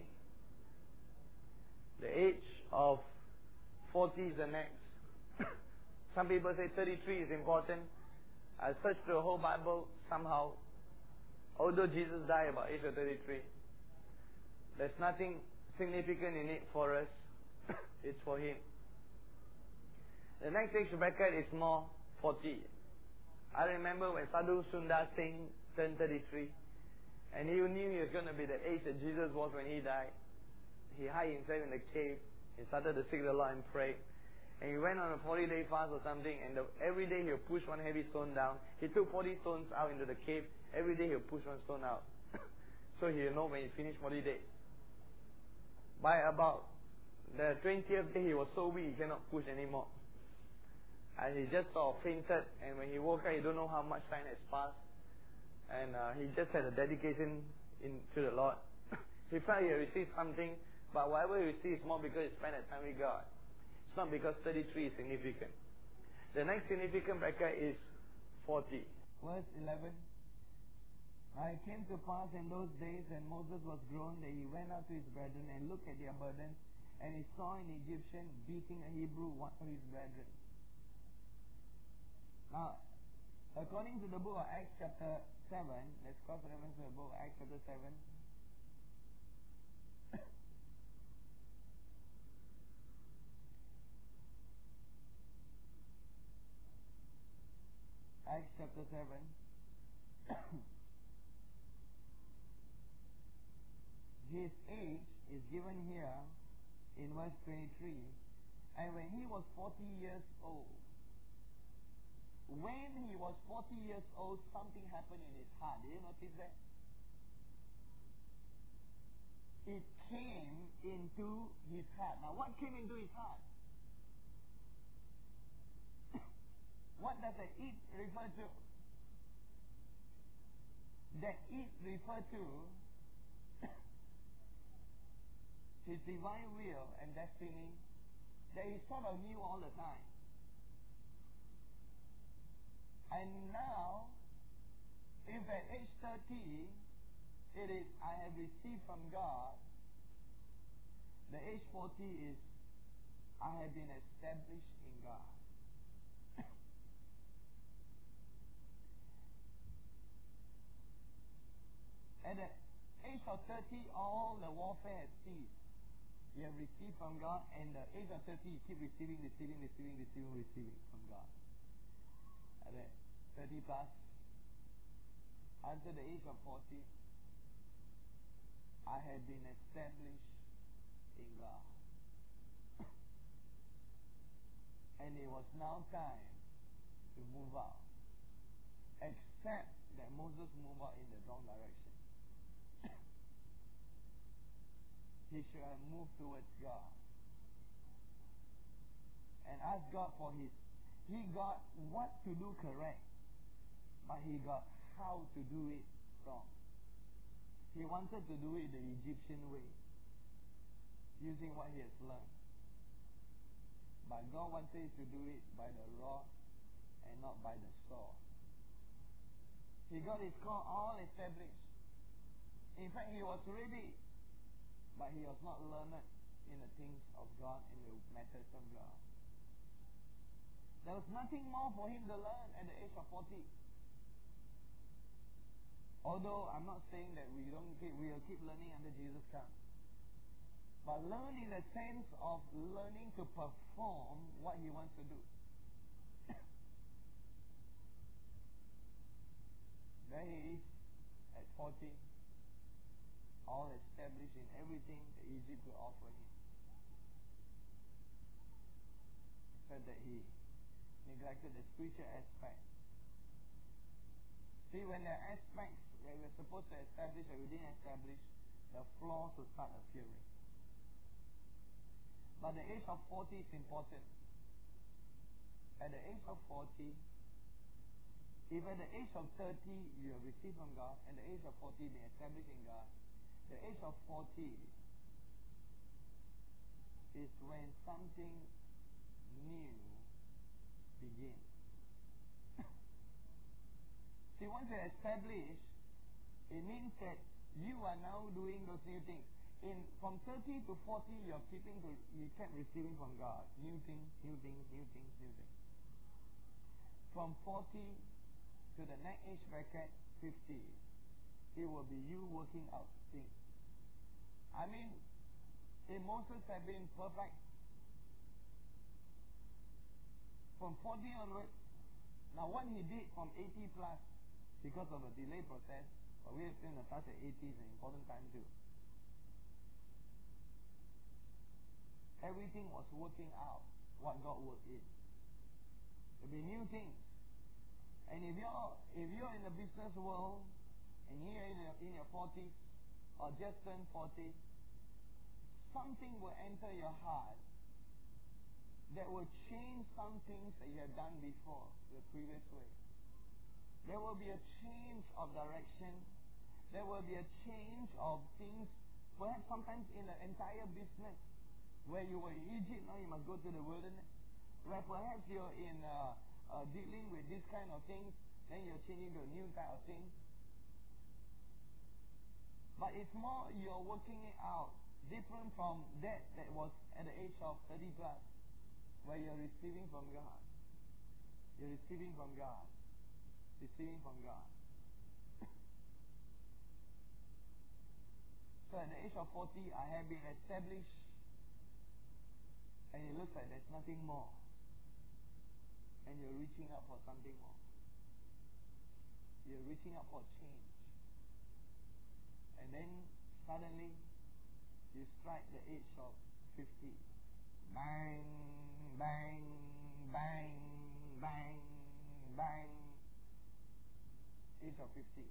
The age of forty is the next. Some people say thirty-three is important. I searched the whole Bible somehow. Although Jesus died about age of thirty-three, there's nothing significant in it for us. It's for Him. The next age bracket is more forty. I remember when Sadhu Sundar Singh turned thirty-three, and he knew he was going to be the age that Jesus was when he died. He hid himself in the cave. He started to seek the Lord and pray. And he went on a forty-day fast or something, and the, every day he'll push one heavy stone down. He took forty stones out into the cave. Every day he'll push one stone out. So he'll know when he finished forty days. By about the twentieth day, he was so weak he cannot push anymore. And he just sort of fainted, and when he woke up, he don't know how much time has passed. And uh, he just had a dedication in, to the Lord. He felt he had received something, but whatever he received is more because he spent that time with God. It's not because thirty-three is significant. The next significant bracket is forty. Verse eleven. Now it came to pass in those days when Moses was grown that he went out to his brethren and looked at their burdens, and he saw an Egyptian beating a Hebrew, one of his brethren. Now, according to the book of Acts chapter seven, let's cross reference to the book of Acts chapter seven. Acts chapter seven. His age is given here in verse twenty-three. And when he was forty years old, when he was forty years old, something happened in his heart. Did you notice that? It came into his heart. Now, what came into his heart? What does the it refer to? The it refer to his divine will and destiny that he sort of knew all the time. And now, if at age thirty, it is, I have received from God The age forty is, I have been established in God. At the age of thirty, all the warfare has ceased. You have received from God, and the age of thirty, you keep receiving, receiving, receiving, receiving, receiving from God. At the thirty plus, until the age of forty, I have been established in God. And it was now time to move out. Except that Moses moved out in the wrong direction. He should have moved towards God and asked God for his. He got what to do correct, but he got how to do it wrong. He wanted to do it the Egyptian way, using what he has learned. But God wanted to do it by the rod and not by the sword. He got his call all established. In fact, he was ready, but he was not learned in the things of God, in the methods of God. There was nothing more for him to learn at the age of forty. Although I'm not saying that we don't keep, we will keep learning until Jesus comes. But learn in the sense of learning to perform what he wants to do. There he is at forty, all established in everything that Egypt could offer him. Except that he neglected the spiritual aspect. See, when there are aspects that we're supposed to establish that we didn't establish, the flaws will start appearing. But the age of forty is important. At the age of forty, if at the age of thirty you have received from God, and the age of forty being established in God, the age of forty is when something new begins. See, once you're established, it means that you are now doing those new things. In from thirty to forty, you're keeping to, you kept receiving from God new things, new things, new things, new things. From forty to the next age bracket, fifty, it will be you working out things. I mean, if Moses had been perfect from forty onwards, now what he did from eighty plus, because of a delay process, but we have seen the touch at eighty is an important time too. Everything was working out what God worked in. There'll be new things. And if you're if you're in the business world and you're in your, in your forties or just turned forty, something will enter your heart that will change some things that you have done before the previous way. There will be a change of direction. There will be a change of things, perhaps sometimes in the entire business. Where you were in Egypt, now you must go to the wilderness. Where perhaps you're in uh, uh, dealing with this kind of things, then you're changing to a new type of thing. But it's more you're working it out, different from that that was at the age of thirty plus, where you're receiving from God. You're receiving from God. Receiving from God. So at the age of forty, I have been established. And it looks like there's nothing more. And you're reaching out for something more. You're reaching out for change. And then suddenly you strike the age of fifty. Bang, bang, bang, bang, bang. Age of fifty.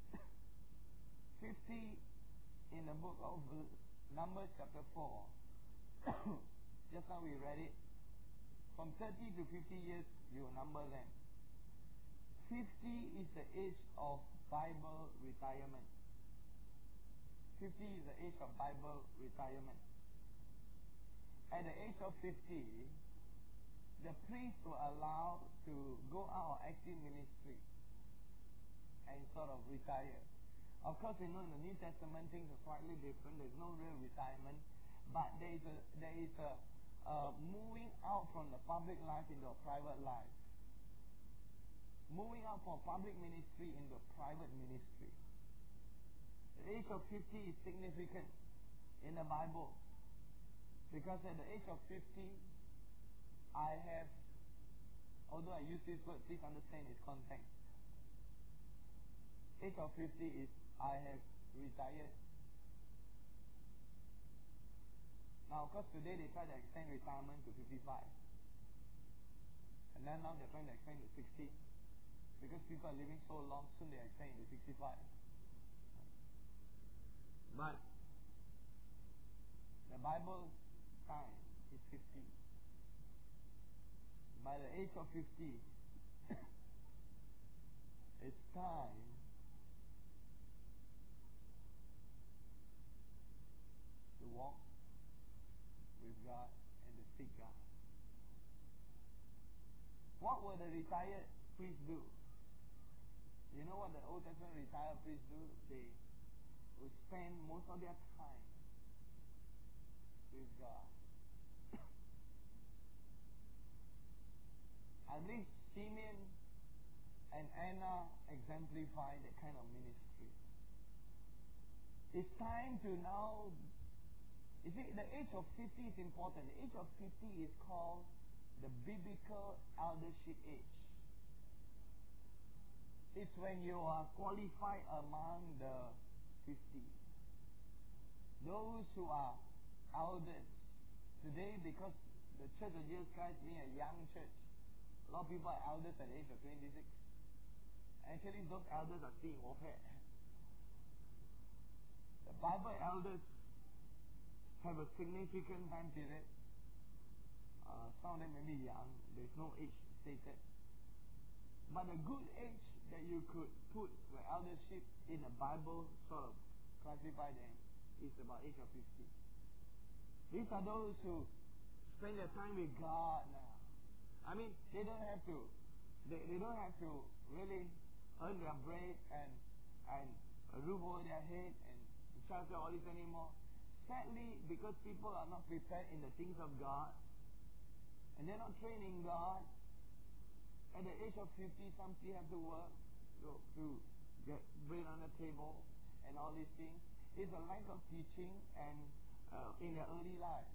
fifty in the book of Numbers chapter four. Just now we read it. From thirty to fifty years, you number them. fifty is the age of Bible retirement. fifty is the age of Bible retirement. At the age of fifty, the priests were allowed to go out of active ministry and sort of retire. Of course, you know, in the New Testament, things are slightly different. There's no real retirement. but there is a there is a uh, moving out from the public life into a private life, moving out from public ministry into private ministry. The age of fifty is significant in the Bible because at the age of fifty, I have, although I use this word, please understand its context. Age of fifty is I have retired. Now, of course, today they try to extend retirement to fifty-five. And then now they're trying to extend to sixty. Because people are living so long, soon they extend to sixty-five. But the Bible time is fifty. By the age of fifty, it's time to walk with God and to seek God. What will the retired priests do? You know what the Old Testament retired priests do? They will spend most of their time with God. I believe Simeon and Anna exemplify that kind of ministry. It's time to now. You see, the age of fifty is important. The age of fifty is called the biblical eldership age. It's when you are qualified among the fifty. Those who are elders. Today, because the Church of Jesus Christ being a young church, a lot of people are elders at the age of twenty-six. Actually, those elders are seeing warfare. The Bible elders have a significant time period. Uh, some of them may be young. There's no age stated. But a good age that you could put for eldership in the Bible, sort of classify them, is about age of fifty. These are those who spend their time with God now. I mean, they don't have to, they, they don't have to really earn their bread and, and a roof over their head and shelter, all this anymore. Sadly, because people are not prepared in the things of God, and they're not training God, at the age of fifty, some still have to work to, to get bread on the table and all these things. It's a lack of teaching and uh, in their early life.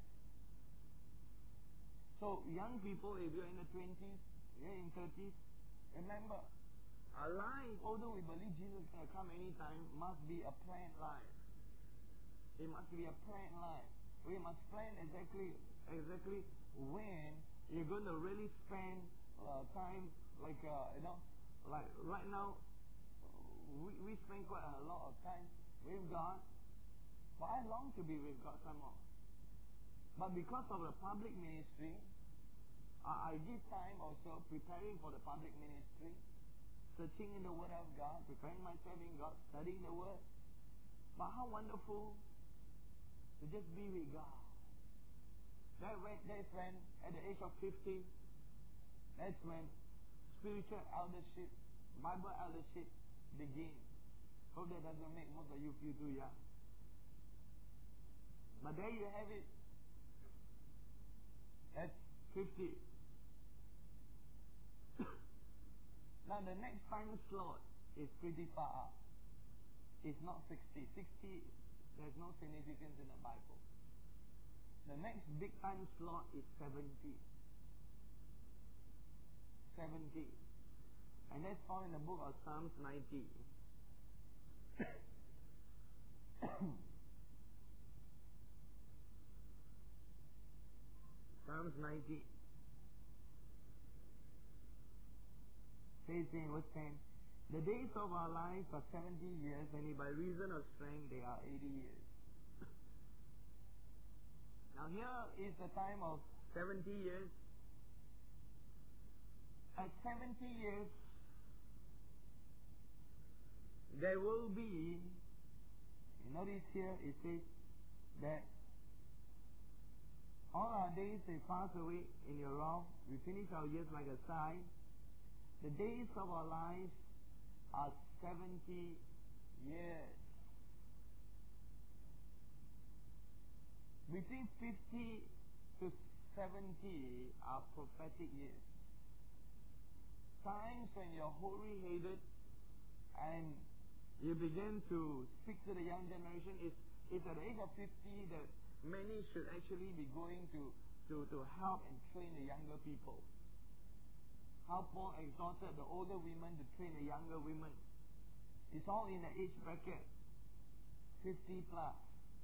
So, young people, if you're in the twenties, you're in thirties, remember, our life, although we believe Jesus can come anytime, must be a planned life. It must be a planned life. We must plan exactly exactly when you're going to really spend uh, time, like, uh, you know, like right now, we, we spend quite a lot of time with God, but I long to be with God some more. But because of the public ministry, I, I give time also preparing for the public ministry, searching in the Word of God, preparing myself in God, studying the Word. But how wonderful to just be with God. That when, that's when, at the age of fifty, that's when spiritual eldership, Bible eldership begins. Hope that doesn't make most of you feel too young. But there you have it. That's fifty. Now the next time slot is pretty far up. It's not sixty. sixty, there's no significance in the Bible. The next big time slot is seventy. seventy. And that's found in the book of Psalms ninety. Psalms ninety. Says in verse ten, the days of our lives are seventy years, and by reason of strength they are eighty years. Now here is the time of seventy years. At seventy years, there will be, you notice here it says that all our days they pass away in your wrath. We finish our years like a sigh. The days of our lives are seventy years. Between fifty to seventy are prophetic years. Times when you're hoary-headed and you begin to speak to the young generation. Is is at the age of fifty that many should actually be going to, to, to help and train the younger people. How Paul exhorted the older women to train the younger women. It's all in the age bracket, fifty plus.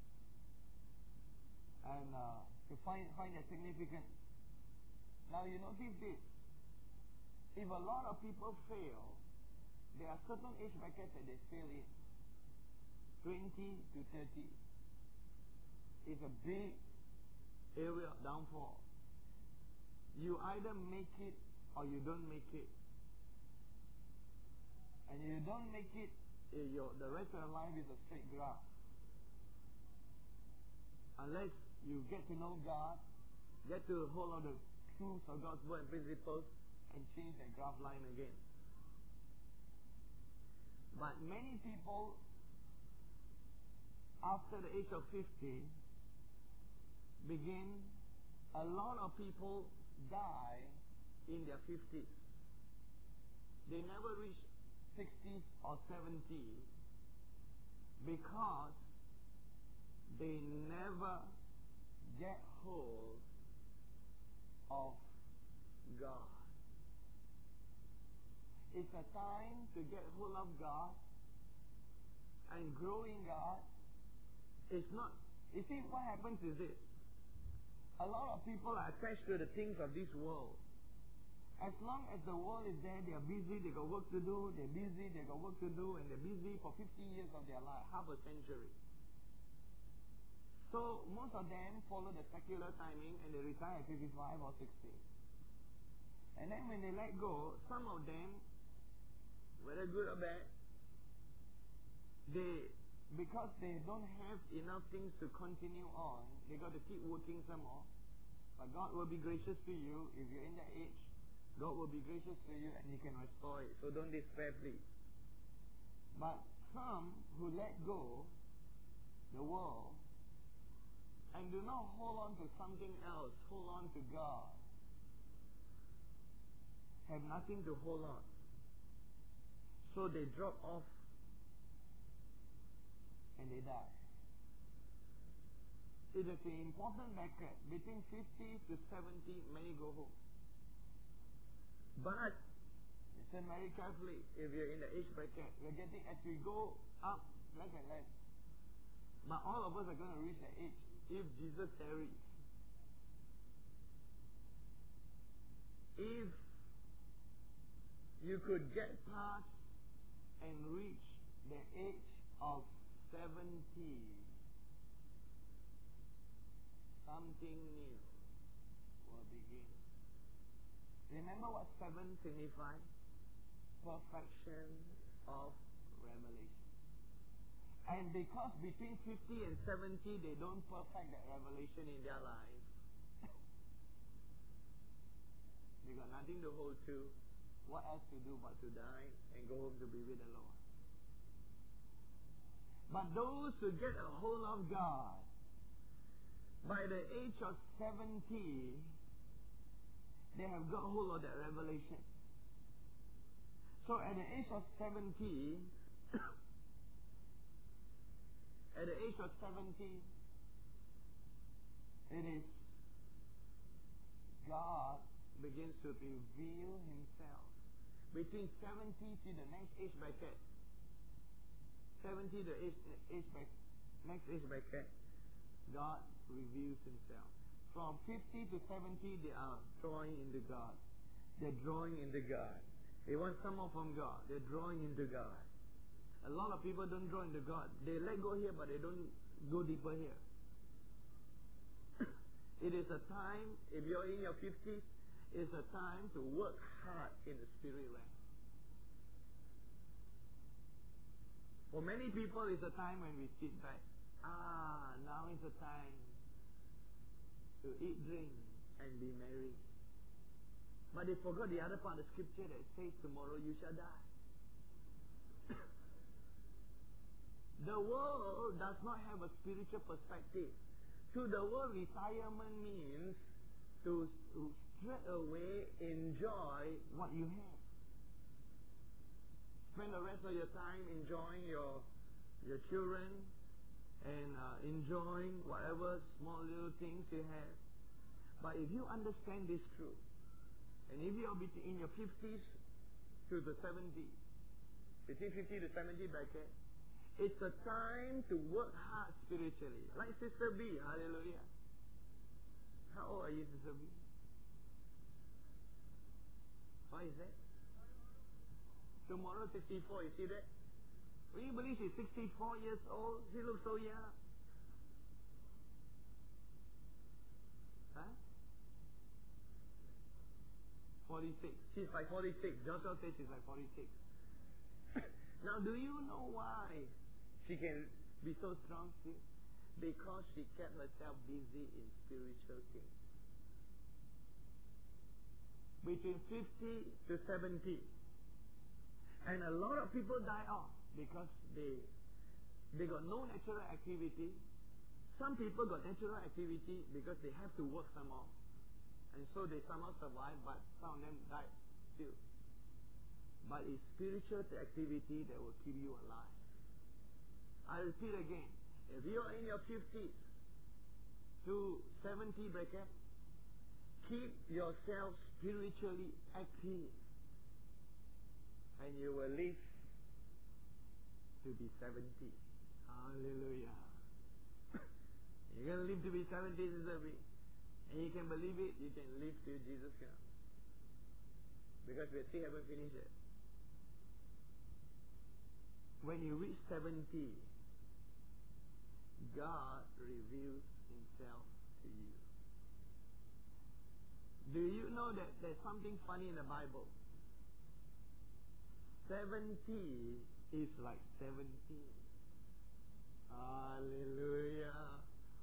And uh, to find find the significance. Now you notice this. If a lot of people fail, there are certain age brackets that they fail in. twenty to thirty is a big area of downfall. You either make it or you don't make it. And if you don't make it, your, the rest of your life is a straight graph. Unless you get to know God, get to hold of the truths of God's word and principles, and change that graph line again. But many people, after the age of fifty, begin, a lot of people die in their fifties. They never reach sixties or seventy because they never get hold of God. It's a time to get hold of God and grow in God. It's not, you see, what happens is this. A lot of people are attached to the things of this world. As long as the world is there, they are busy, they got work to do, they're busy, they got work to do, and they're busy for fifty years of their life, half a century. So most of them follow the secular timing and they retire at fifty-five or sixty. And then when they let go, some of them, whether good or bad, they, because they don't have enough things to continue on, they got to keep working some more. But God will be gracious to you if you're in that age. God will be gracious to you and He can restore it. So don't despair, please. But some who let go the world and do not hold on to something else, hold on to God, have nothing to hold on. So they drop off and they die. It is an important bracket. Between fifty to seventy, many go home. But, listen very carefully, if you're in the age bracket, we're getting, as we go up, less and less. But all of us are going to reach the age if Jesus tarries. If you could get past and reach the age of seventy, something new will begin. Remember what seven signifies? Perfection of revelation. And because between fifty and seventy they don't perfect that revelation in their life, they got nothing to hold to. What else to do but to die and go home to be with the Lord? But those who get a hold of God by the age of seventy, they have got hold of that revelation. So at the age of seventy, at the age of seventy, it is God begins to reveal Himself. Between seventy to the next age bracket, seventy to age, age bracket, next age bracket, God reveals Himself. From fifty to seventy, they are drawing into God. They're drawing into God. They want some more from God. They're drawing into God. A lot of people don't draw into God. They let go here, but they don't go deeper here. It is a time, if you're in your fifties, it's a time to work hard in the spirit realm. For many people, it's a time when we sit back. Ah, now is the time to eat, drink, and be merry. But they forgot the other part of the scripture that says tomorrow you shall die. The world does not have a spiritual perspective. To the world, retirement means to, to straight away enjoy what you have. Spend the rest of your time enjoying your your children and uh, enjoying whatever small little things you have. But if you understand this truth, and if you are in your fifties to the seventies, between fifty to seventy bracket, it's a time to work hard spiritually. Like Sister B, hallelujah. How old are you, Sister B? What is that? Tomorrow, sixty-four, you see that? Will you believe she's sixty-four years old? She looks so young. Huh? forty-six. She's like forty-six. Joshua says she's like forty-six. Now, do you know why she can be so strong still? Because she kept herself busy in spiritual things. Between fifty to seventy. And a lot of people die off because they they got no natural activity. Some people got natural activity because they have to work some more. And so they somehow survive, but some of them died still. But it's spiritual activity that will keep you alive. I repeat again. If you are in your fifties to seventy bracket, keep yourself spiritually active. And you will live to be seventy. Hallelujah. You're going to live to be seventy, Sister B. And you can believe it, you can live till Jesus comes. Because we still haven't finished it. When you reach seventy, God reveals Himself to you. Do you know that there's something funny in the Bible? seventy is like seventeen. Hallelujah.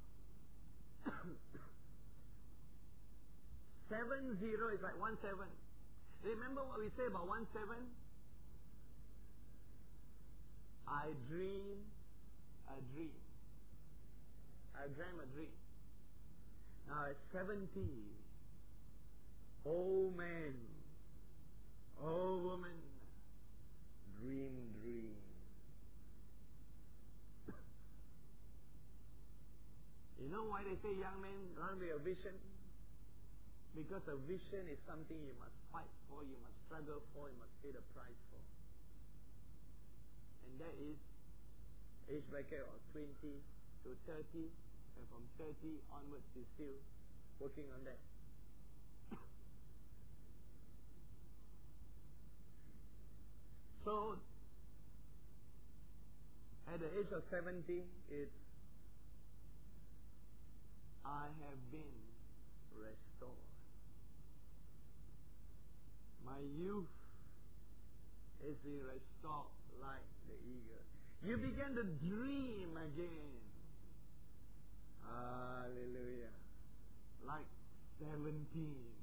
Seven zero is like one seven. Remember what we say about one seven? I dream a dream. I dream a dream. Now at seventy, old man, old woman, dream dream. You know why they say young men run with a vision? Because a vision is something you must fight for, you must struggle for, you must pay the price for. And that is age bracket of twenty to thirty, and from thirty onwards you're still working on that. So, at the age of seventy, it's I have been restored. My youth is being restored like the eagle. You begin to dream again. Hallelujah. Like seventeen.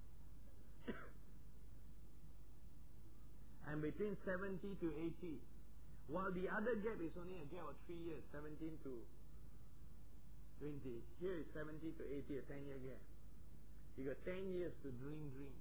And between seventy to eighty, while the other gap is only a gap of three years, seventeen to twenty. Here is seventy to eighty, a ten year gap. You got ten years to dream dreams.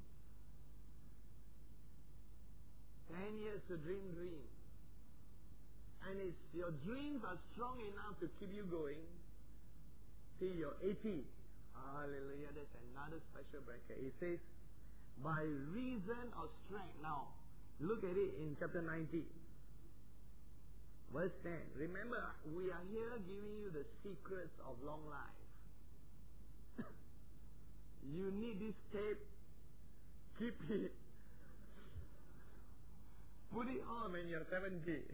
Ten years to dream dreams. And if your dreams are strong enough to keep you going till you're eighty. Hallelujah. That's another special bracket. It says, by reason of strength. Now, look at it in chapter nineteen. Verse ten. Remember, we are here giving you the secrets of long life. You need this tape. Keep it. Put it on when you're seventy.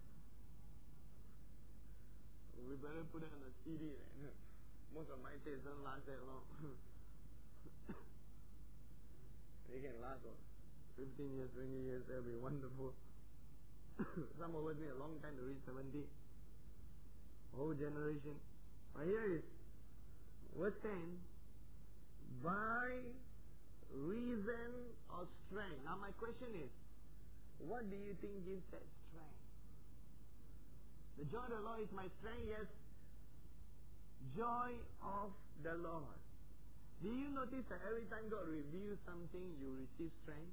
We better put it on a C D then. Most of my tapes don't last that long. They can last for fifteen years, twenty years. That'll be wonderful. Some of us need a long time to reach seventy. Whole generation. But here is verse ten. By reason of strength. Now my question is, what do you think gives that strength? The joy of the Lord is my strength, yes. Joy of the Lord. Do you notice that every time God reveals something, you receive strength?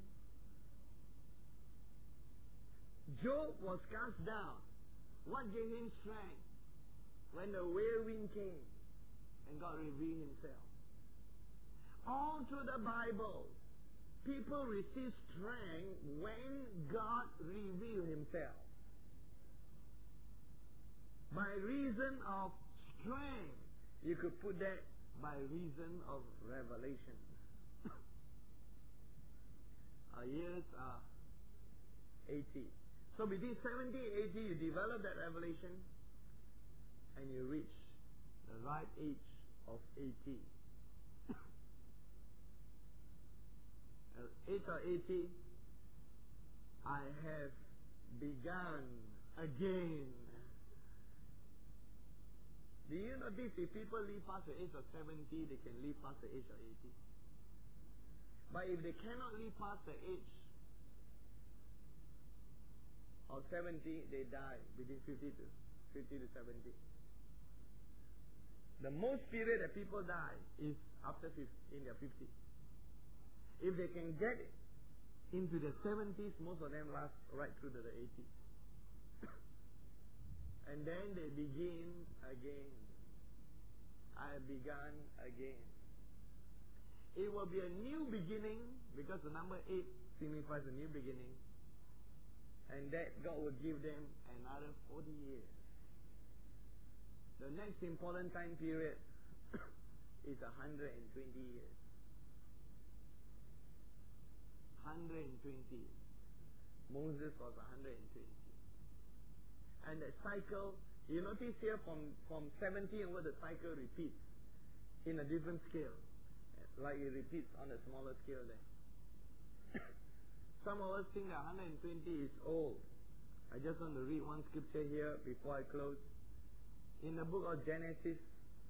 Job was cast down. What gave him strength? When the whirlwind came and God revealed himself. All through the Bible, people receive strength when God revealed himself. By reason of strength, you could put that by reason of revelation. Our years are eighty. So between seventy and eighty, you develop that revelation and you reach the right age of eighty. At age of eighty, I have begun again. Do you notice if people live past the age of seventy, they can live past the age of eighty? But if they cannot live past the age of seventy, they die between fifty to fifty to seventy. The most period that people die is after fifty, in their fifties. If they can get into the seventies, most of them last right through to the eighties. And then they begin again. I have begun again. It will be a new beginning because the number eight signifies a new beginning. And that God will give them another forty years. The next important time period is one hundred twenty years. one hundred twenty. Moses was one hundred twenty. And the cycle, you notice here from, from seventy onward, the cycle repeats in a different scale. Like it repeats on a smaller scale there. Some of us think that one hundred twenty is old. I just want to read one scripture here before I close. In the book of Genesis,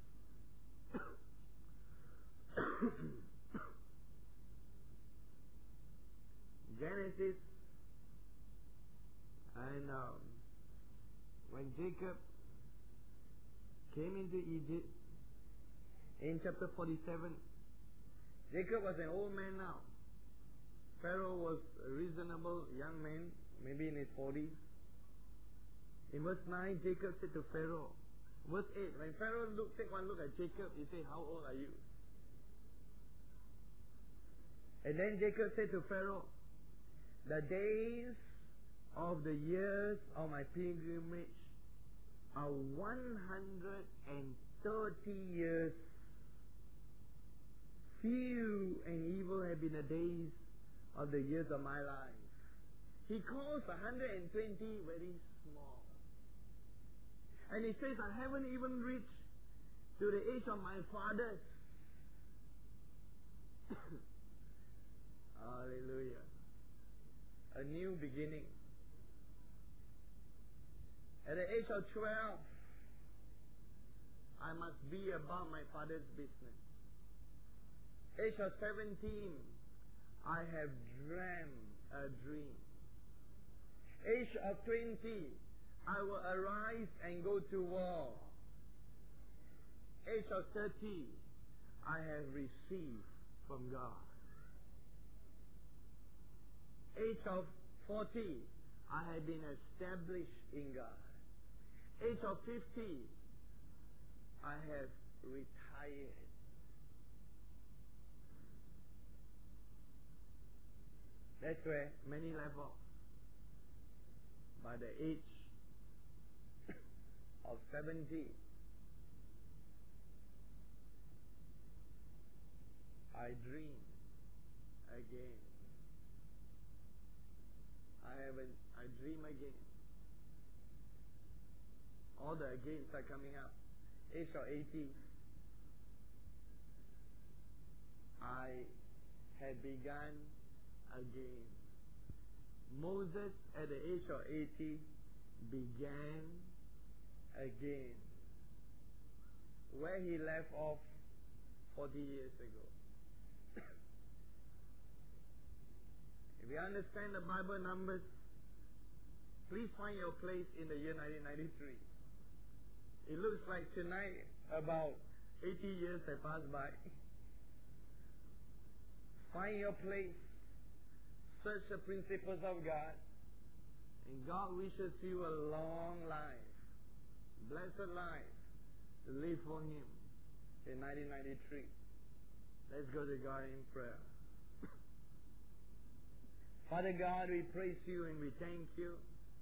Genesis, and um, when Jacob came into Egypt, in chapter forty-seven, Jacob was an old man now. Pharaoh was a reasonable young man, maybe in his forties. In verse nine, Jacob said to Pharaoh, verse eight, when Pharaoh looked, take one look at Jacob, he said, how old are you? And then Jacob said to Pharaoh, the days of the years of my pilgrimage are one hundred thirty years. Few and evil have been the days of the years of my life. He calls one hundred twenty very small. And he says, I haven't even reached to the age of my fathers. Hallelujah. A new beginning. At the age of twelve, I must be about my father's business. Age of seventeen, I have dreamt a dream. Age of twenty, I will arise and go to war. Age of thirty, I have received from God. Age of forty, I have been established in God. Age of fifty, I have retired. That's where many left off. By the age of seventy, I dream again. I haven't, I dream again. All the agains are coming up. Age of eighty, I had begun again. Moses at the age of eighty began again where he left off forty years ago. If you understand the Bible numbers, please find your place in the year nineteen ninety-three. It looks like tonight about eighty years have passed by. Find your place. Search the principles of God. And God wishes you a long life, blessed life, to live for Him in nineteen ninety-three. Let's go to God in prayer. Father God, we praise you and we thank you.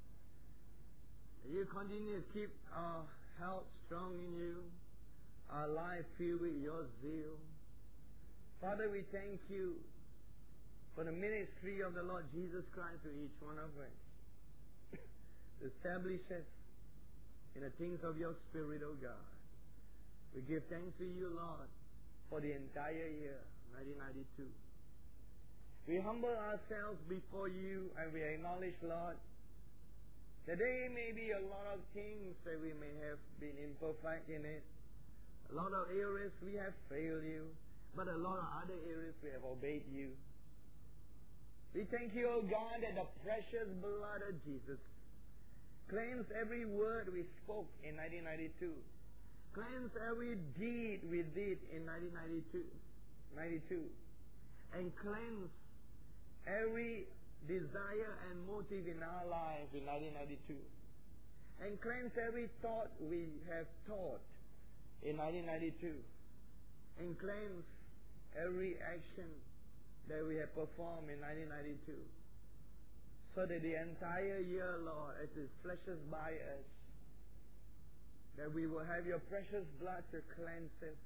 You continue to keep our health strong in you, our life filled with your zeal. Father, we thank you for the ministry of the Lord Jesus Christ to each one of us. Establish us in the things of your Spirit, O God. We give thanks to you, Lord, for the entire year, nineteen ninety-two. We humble ourselves before you and we acknowledge, Lord, that there may be a lot of things that we may have been imperfect in it. A lot of areas we have failed you, but a lot of other areas we have obeyed you. We thank you, O God, that the precious blood of Jesus cleanse every word we spoke in nineteen ninety-two. Cleanse every deed we did in nineteen ninety-two. And cleanse every desire and motive in our life in nineteen ninety-two. And cleanse every thought we have thought in nineteen ninety-two. And cleanse every action that we have performed in nineteen ninety-two. So that the entire year, Lord, as it flashes by us, that we will have your precious blood to cleanse us,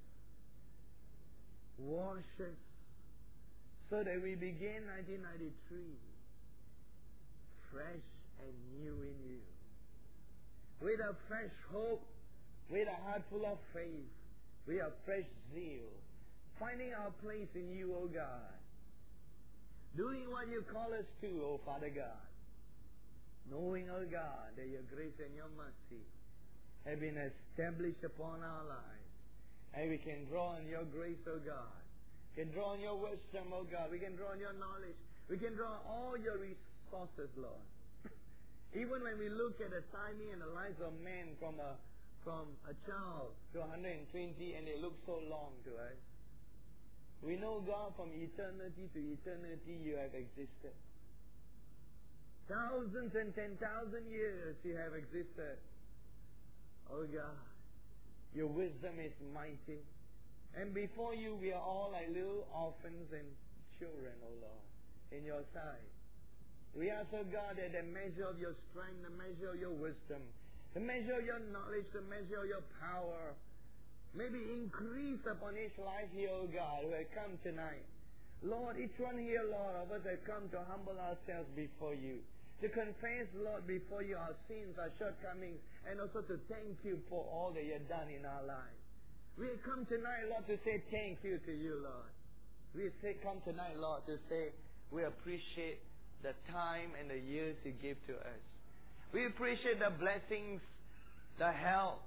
wash us, so that we begin nineteen ninety-three fresh and new in you. With a fresh hope, with a heart full of faith, with a fresh zeal, finding our place in you, O God. Doing what you call us to, O Father God. Knowing, O God, that your grace and your mercy have been established upon our lives. And we can draw on your grace, O God. We can draw on your wisdom, O God. We can draw on your knowledge. We can draw on all your resources, Lord. Even when we look at the timing and the lives of men from a from a child to one hundred twenty and they look so long to us. We know, God, from eternity to eternity you have existed. Thousands and ten thousand years you have existed. Oh God, your wisdom is mighty. And before you we are all like little orphans and children, oh Lord, in your sight. We ask, oh God, that the measure of your strength, the measure of your wisdom, the measure of your knowledge, the measure of your power, maybe increase upon each life here, O God, who have come tonight. Lord, each one here, Lord, of us have come to humble ourselves before you. To confess, Lord, before you our sins, our shortcomings, and also to thank you for all that you have done in our lives. We have come tonight, Lord, to say thank you to you, Lord. We have come tonight, Lord, to say we appreciate the time and the years you give to us. We appreciate the blessings, the help,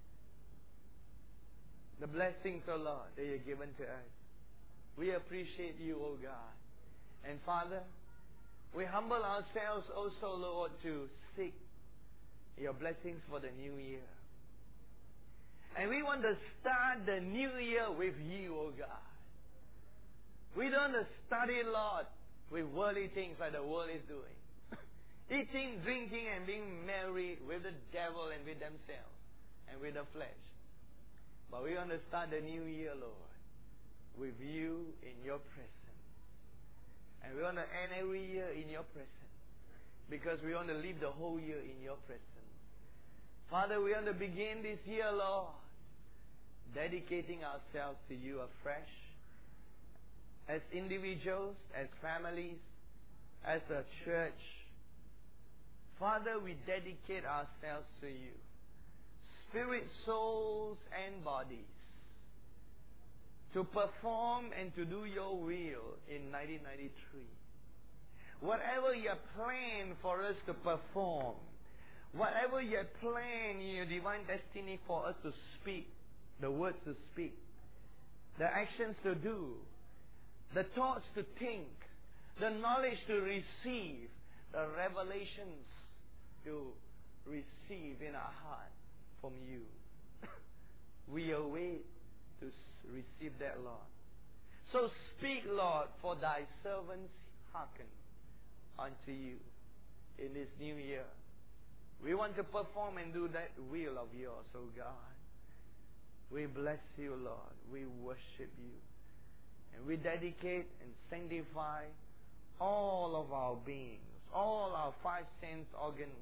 the blessings, O Lord, that you've given to us. We appreciate you, O God. And Father, we humble ourselves also, Lord, to seek your blessings for the new year. And we want to start the new year with you, O God. We don't want to start it, Lord, with worldly things like the world is doing. Eating, drinking, and being married with the devil and with themselves and with the flesh. But we want to start the new year, Lord, with you in your presence. And we want to end every year in your presence. Because we want to live the whole year in your presence. Father, we want to begin this year, Lord, dedicating ourselves to you afresh. As individuals, as families, as a church. Father, we dedicate ourselves to you. Spirit, souls, and bodies. To perform and to do your will in nineteen ninety-three. Whatever you have planned for us to perform, whatever you have planned in your divine destiny for us to speak, the words to speak, the actions to do, the thoughts to think, the knowledge to receive, the revelations to receive in our heart from you. We await to receive that, Lord. So speak, Lord, for thy servants hearken unto you in this new year. We want to perform and do that will of yours, O God. We bless you, Lord. We worship you. And we dedicate and sanctify all of our beings, all our five sense organs,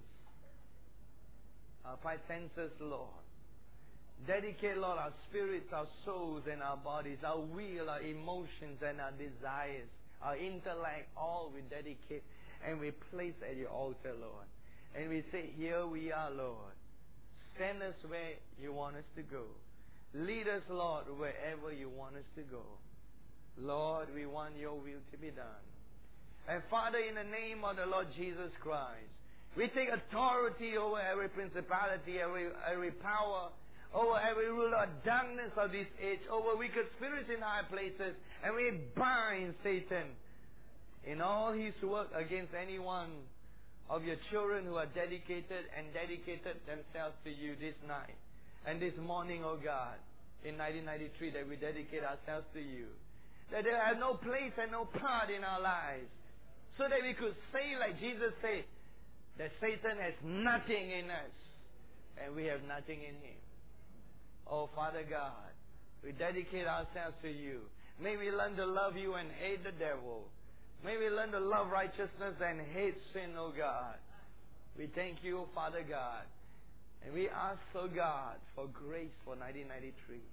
our five senses, Lord. Dedicate, Lord, our spirits, our souls, and our bodies, our will, our emotions, and our desires, our intellect, all we dedicate and we place at your altar, Lord. And we say, here we are, Lord. Send us where you want us to go. Lead us, Lord, wherever you want us to go. Lord, we want your will to be done. And Father, in the name of the Lord Jesus Christ, we take authority over every principality, every, every power, over every ruler of darkness of this age, over wicked spirits in high places, and we bind Satan in all his work against any one of your children who are dedicated and dedicated themselves to you this night and this morning, oh God, in nineteen ninety-three, that we dedicate ourselves to you. That they have no place and no part in our lives, so that we could say like Jesus said, that Satan has nothing in us and we have nothing in him. Oh, Father God, we dedicate ourselves to you. May we learn to love you and hate the devil. May we learn to love righteousness and hate sin, oh God. We thank you, Father God. And we ask, oh God, for grace for nineteen ninety-three.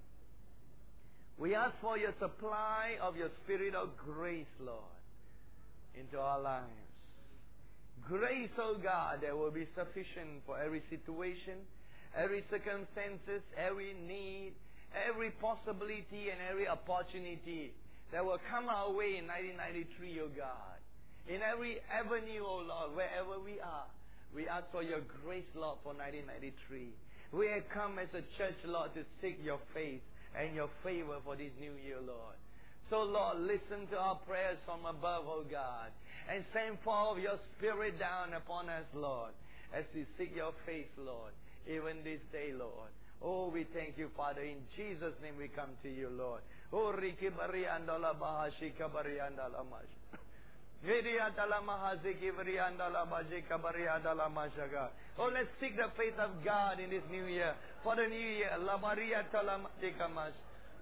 We ask for your supply of your spirit of grace, Lord, into our lives. Grace, oh God, that will be sufficient for every situation, every circumstances, every need, every possibility and every opportunity that will come our way in nineteen ninety-three, oh God. In every avenue, oh Lord, wherever we are, we ask for your grace, Lord, for nineteen ninety-three. We have come as a church, Lord, to seek your face and your favor for this new year, Lord. So, Lord, listen to our prayers from above, oh God, and send forth your spirit down upon us, Lord, as we seek your face, Lord, even this day, Lord. Oh, we thank you, Father. In Jesus' name we come to you, Lord. Oh, Riki Bari Andala Bahashika Bari Andala Mash. Vidiyatala Mahaziki Bari Andala Bajika Bari Andala Mashaga. Oh, let's seek the face of God in this new year. For the new year, Labaria Talamajika Mash.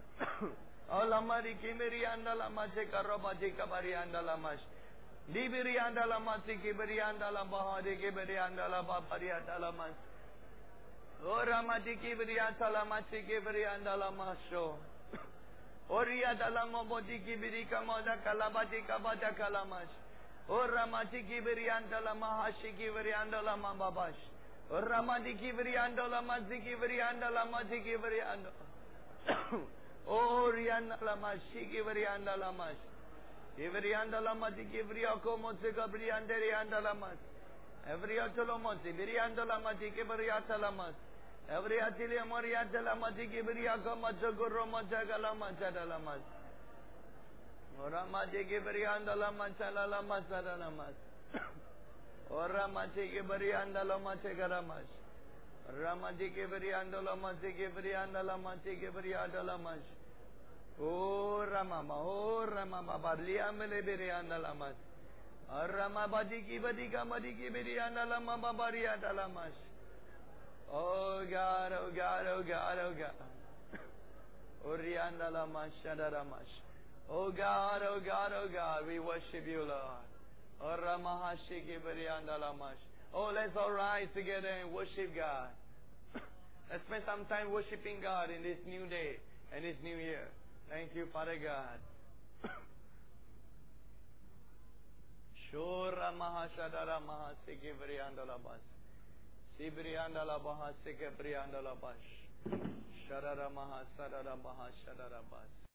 Oh, Lamariki Bari Andala Mashika Robajika Bari Andala Mash. Libiri Andala Masiki Bari Andala Bahadiki Bari Andala Baparia Talamas. O Ramadiki Briatala Machiki Briandala Masho. Oria Dalamo Bodiki Birika Moda Kalabati Kabata Kalamash. O Ramatiki Briandala Mahashiki Briandala Mababash. O Ramadiki Briandala Maziki Briandala Maziki Briando. O Riandala Mashiki Briandala Mash. Ivriandala Matiki Briako Mozika Brianderi Andalamas. Every Atolomosi, Briandala Matiki Briatalamas. Every Atilia Moriatala Matiki Briaka Machaguro Machagala Machadalamas. Oramatiki Briandala Machala Masadalamas. Oramatiki Briandala Machagaramas. Ramatiki Briandala Matiki Briandala Matiki Briadalamas. Oh Ramama, oh Ramama, Barliamele Briandalamas. Rama badiki badika madiki birianda lama babaria dalamash. Oh God, oh God, oh God, oh God. Orianda lama shadaramash. Oh God, oh God, oh God, we worship you, Lord. Oh Ramahashiki birianda lamash. Oh, let's all rise together and worship God. Let's spend some time worshiping God in this new day and this new year. Thank you, Father God. Shura Mahashadara Mahasiki Briandala Bas. Sibriandala Bahasiki Briandala Bash. Shadara Mahasadara Bahashadara Bas.